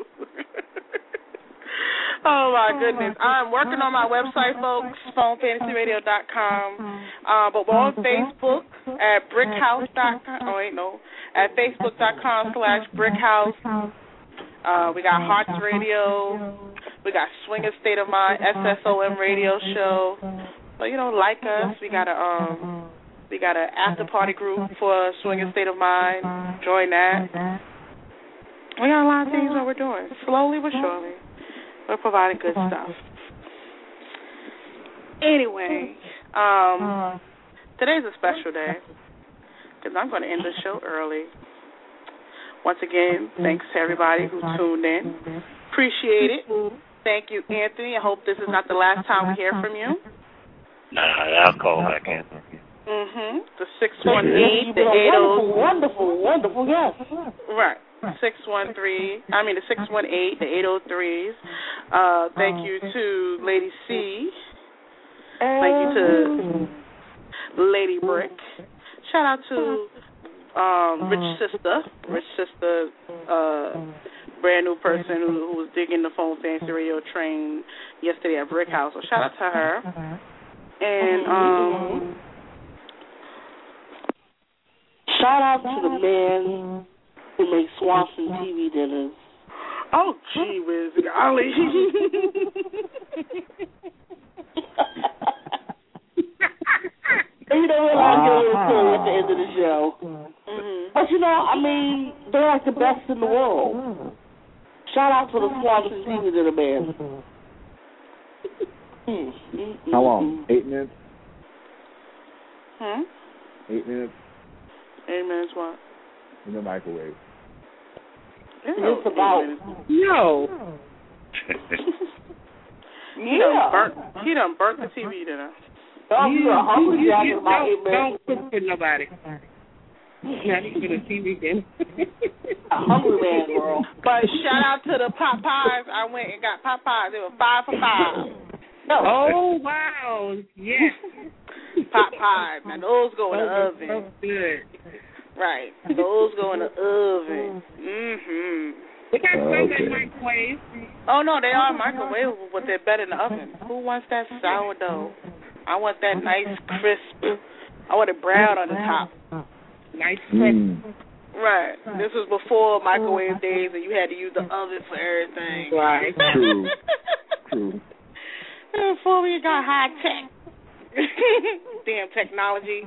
Oh, my goodness. I'm working on my website, folks, phone fantasy radio dot com. Uh, but we're on Facebook at brickhouse dot com. Oh, wait, no. At facebook dot com slash brickhouse. Uh, we got Hearts Radio. We got Swinger State of Mind, S S O M radio show. So, you know, like us. We got a um, we got an after party group for Swinger State of Mind. Join that. We got a lot of things that we're doing, slowly but surely. We're providing good stuff. Anyway, um, today's a special day because I'm going to end the show early. Once again, thanks to everybody who tuned in. Appreciate it. Thank you, Anthony. I hope this is not the last time we hear from you. Nah, I'll call back, Anthony. Mm-hmm. The six one eight, the eight oh. Wonderful, wonderful, yes. Right. six one three, I mean the six one eight, the eight oh threes. Uh, thank you to Lady C. Thank you to Lady Brick. Shout out to um, Rich Sister. Rich Sister, uh, brand new person who, who was digging the phone fancy radio train yesterday at Brick House. So shout out to her. And um, shout out to the man who makes Swanson T V dinners. Oh, gee whiz, golly. You know what I'm going to say at the end of the show. Mm-hmm. But, you know, I mean, they're like the best in the world. Shout out to the Swanson T V dinner man. Mm-hmm. How long? Eight minutes? Hmm? Eight minutes? Eight minutes what? In the microwave. It's about no. He done burnt. He done burnt the T V dinner. Oh, you, you, hungry, you, you, don't, don't cook for nobody. Not even a T V dinner. A hungry man, girl. But shout out to the pot pies. I went and got pot pies. They were five for five. Oh wow! Yes. Pot pies. Now those go in the oh, oven. So good. Right. Those go in the oven. Mhm. We got some okay. in microwave. Oh no, they are microwavable, but they're better in the oven. Who wants that sourdough? I want that nice crisp. I want it brown on the top. Nice crisp. Mm. Right. This was before microwave days, and you had to use the oven for everything. Right. True. True. Before we got high tech. Damn technology.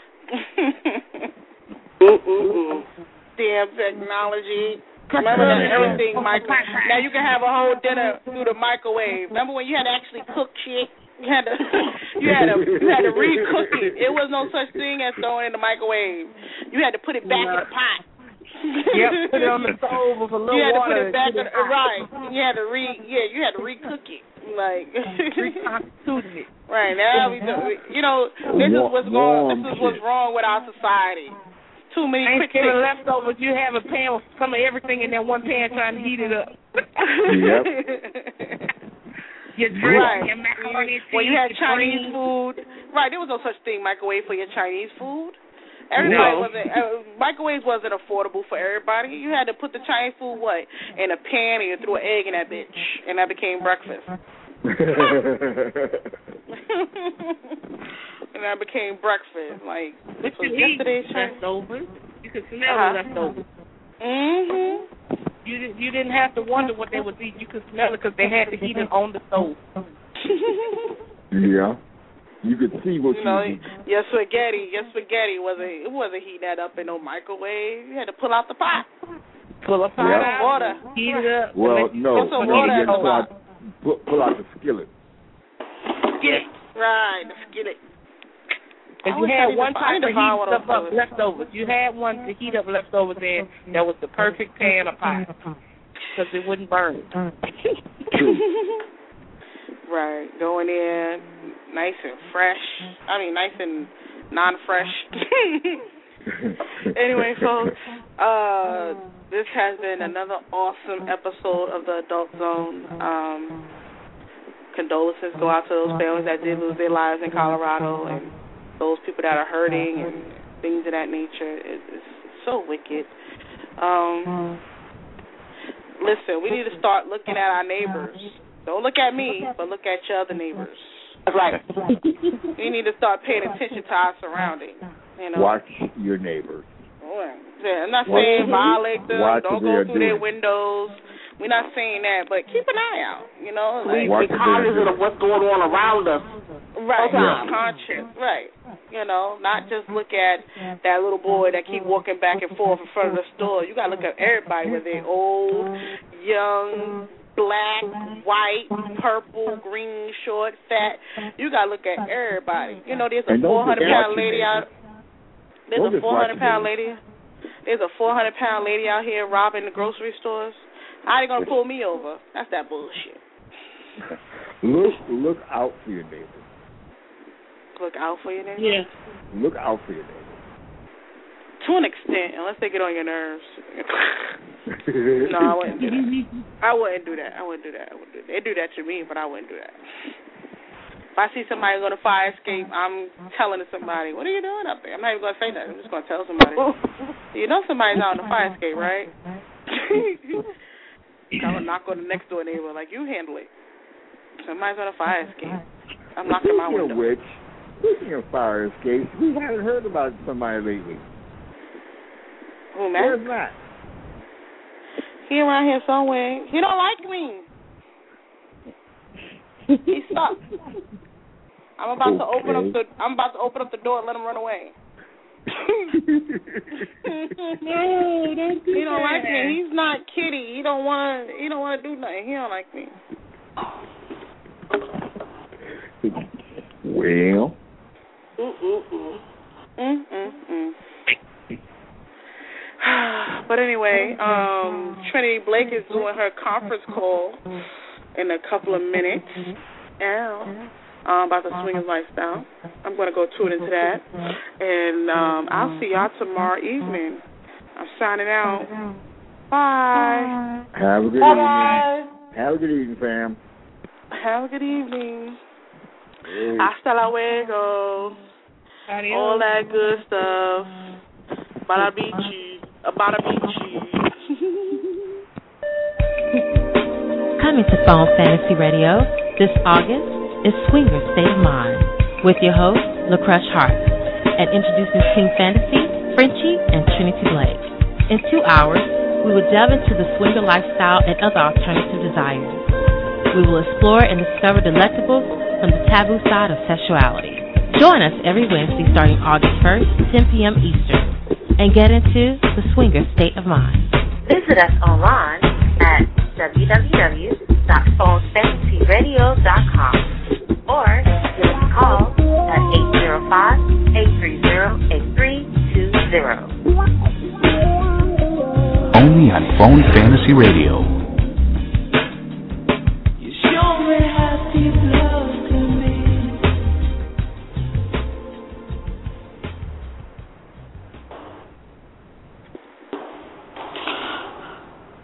Damn technology. Remember that everything micro. Now you can have a whole dinner through the microwave. Remember when you had to actually cook shit? You had to, you had to, you had to re-cook it. It was no such thing as throwing it in the microwave. You had to put it back in the pot. Yep, put it on the stove with a little water. You had to water put it back in the, right. You had to re, yeah, you had to re-cook it. Like, right now we, do, you know, this is what's going, this is what's wrong with our society. Too many quick things. Thanksgiving leftovers, you have a pan with some of everything in that one pan trying to heat it up. Yep. Your drink, right. your macaroni and cheese. When you had Chinese green. food, right? There was no such thing microwave for your Chinese food. Everybody no. wasn't uh, microwaves wasn't affordable for everybody. You had to put the Chinese food what in a pan and you threw an egg in that bitch, and that became breakfast. And that became breakfast. Like this was yesterday's leftovers. You could smell uh-huh. the leftovers. Mhm. You didn't. You didn't have to wonder what they would eat. You could smell it because they had to heat it on the stove. Yeah. You could see what you you know. eat. Your spaghetti, your spaghetti wasn't. It wasn't heating that up in no microwave. You had to pull out the pot. Pull a pot yep. out, water, heat it up. Well, no. Put some no water you, in the had to pull out, pull, pull out the skillet. Skillet. Right, the skillet. If you had one time to heat up, up leftovers, you had one to heat up leftovers in, that was the perfect pan of pie because it wouldn't burn. Right, going in nice and fresh. I mean, nice and non-fresh. Anyway, folks, uh, this has been another awesome episode of the Adult Zone. Um, condolences go out to those families that did lose their lives in Colorado and those people that are hurting and things of that nature. It, it's so wicked. Um, listen, we need to start looking at our neighbors. Don't look at me, but look at your other neighbors. Right. We need to start paying attention to our surroundings. You know? Watch your neighbors. Yeah, I'm not saying violate them, Watch don't go through their doing. windows. We're not saying that, but keep an eye out. You know, like, be cognizant of what's going on around us. Right, Yeah. conscious, right. You know, not just look at that little boy that keep walking back and forth in front of the store. You got to look at everybody, whether they're old, young, black, white, purple, green, short, fat. You got to look at everybody. You know, there's a four hundred pound lady out. There's a four hundred pound lady. There's a four hundred pound lady out here robbing the grocery stores. How they gonna pull me over? That's that bullshit. Look, look out for your neighbors. Look out for your neighbors? Yeah. Look out for your neighbors. To an extent, unless they get on your nerves. No, I wouldn't do that. I wouldn't do that. I wouldn't do that. I wouldn't do that. They do that to me, but I wouldn't do that. If I see somebody go to fire escape, I'm telling somebody, what are you doing up there? I'm not even going to say that. I'm just going to tell somebody. You know somebody's out on the fire escape, right? I would knock on the next door neighbor, like, you handle it. Somebody's on a fire escape. I'm knocking my window. Speaking of which, speaking of fire escapes, we haven't heard about somebody lately. Who, Matt? Where's Matt? He around here somewhere. He don't like me. He sucks. I'm about okay. to open up the. I'm about to open up the door and let him run away. No, don't do He don't that. like me. He's not kitty. He don't want. He don't want to do nothing. He don't like me. Well. Mm mm mm. Mm mm mm. But anyway, um, Trinity Blake is doing her conference call in a couple of minutes. Ow. Um, about the swingers lifestyle. I'm going to go tune into that. And um, I'll see y'all tomorrow evening. I'm signing out. Bye. Have a good Bye-bye. evening. Have a good evening, fam. Have a good evening. Hey. Hasta luego. Adios. All that good stuff. Bada beachy. Bada beachy. Coming to Phone Fantasy Radio this August is Swinger State of Mind with your host, LaCrush Hart, and introducing King Fantasy, Frenchie, and Trinity Blake. In two hours, we will delve into the swinger lifestyle and other alternative desires. We will explore and discover delectables from the taboo side of sexuality. Join us every Wednesday starting August first, ten p.m. Eastern, and get into the Swinger State of Mind. Visit us online at w w w dot phone fantasy radio dot com or give us a call at eight zero five, eight three zero, eight three two zero. Only on Phone Fantasy Radio.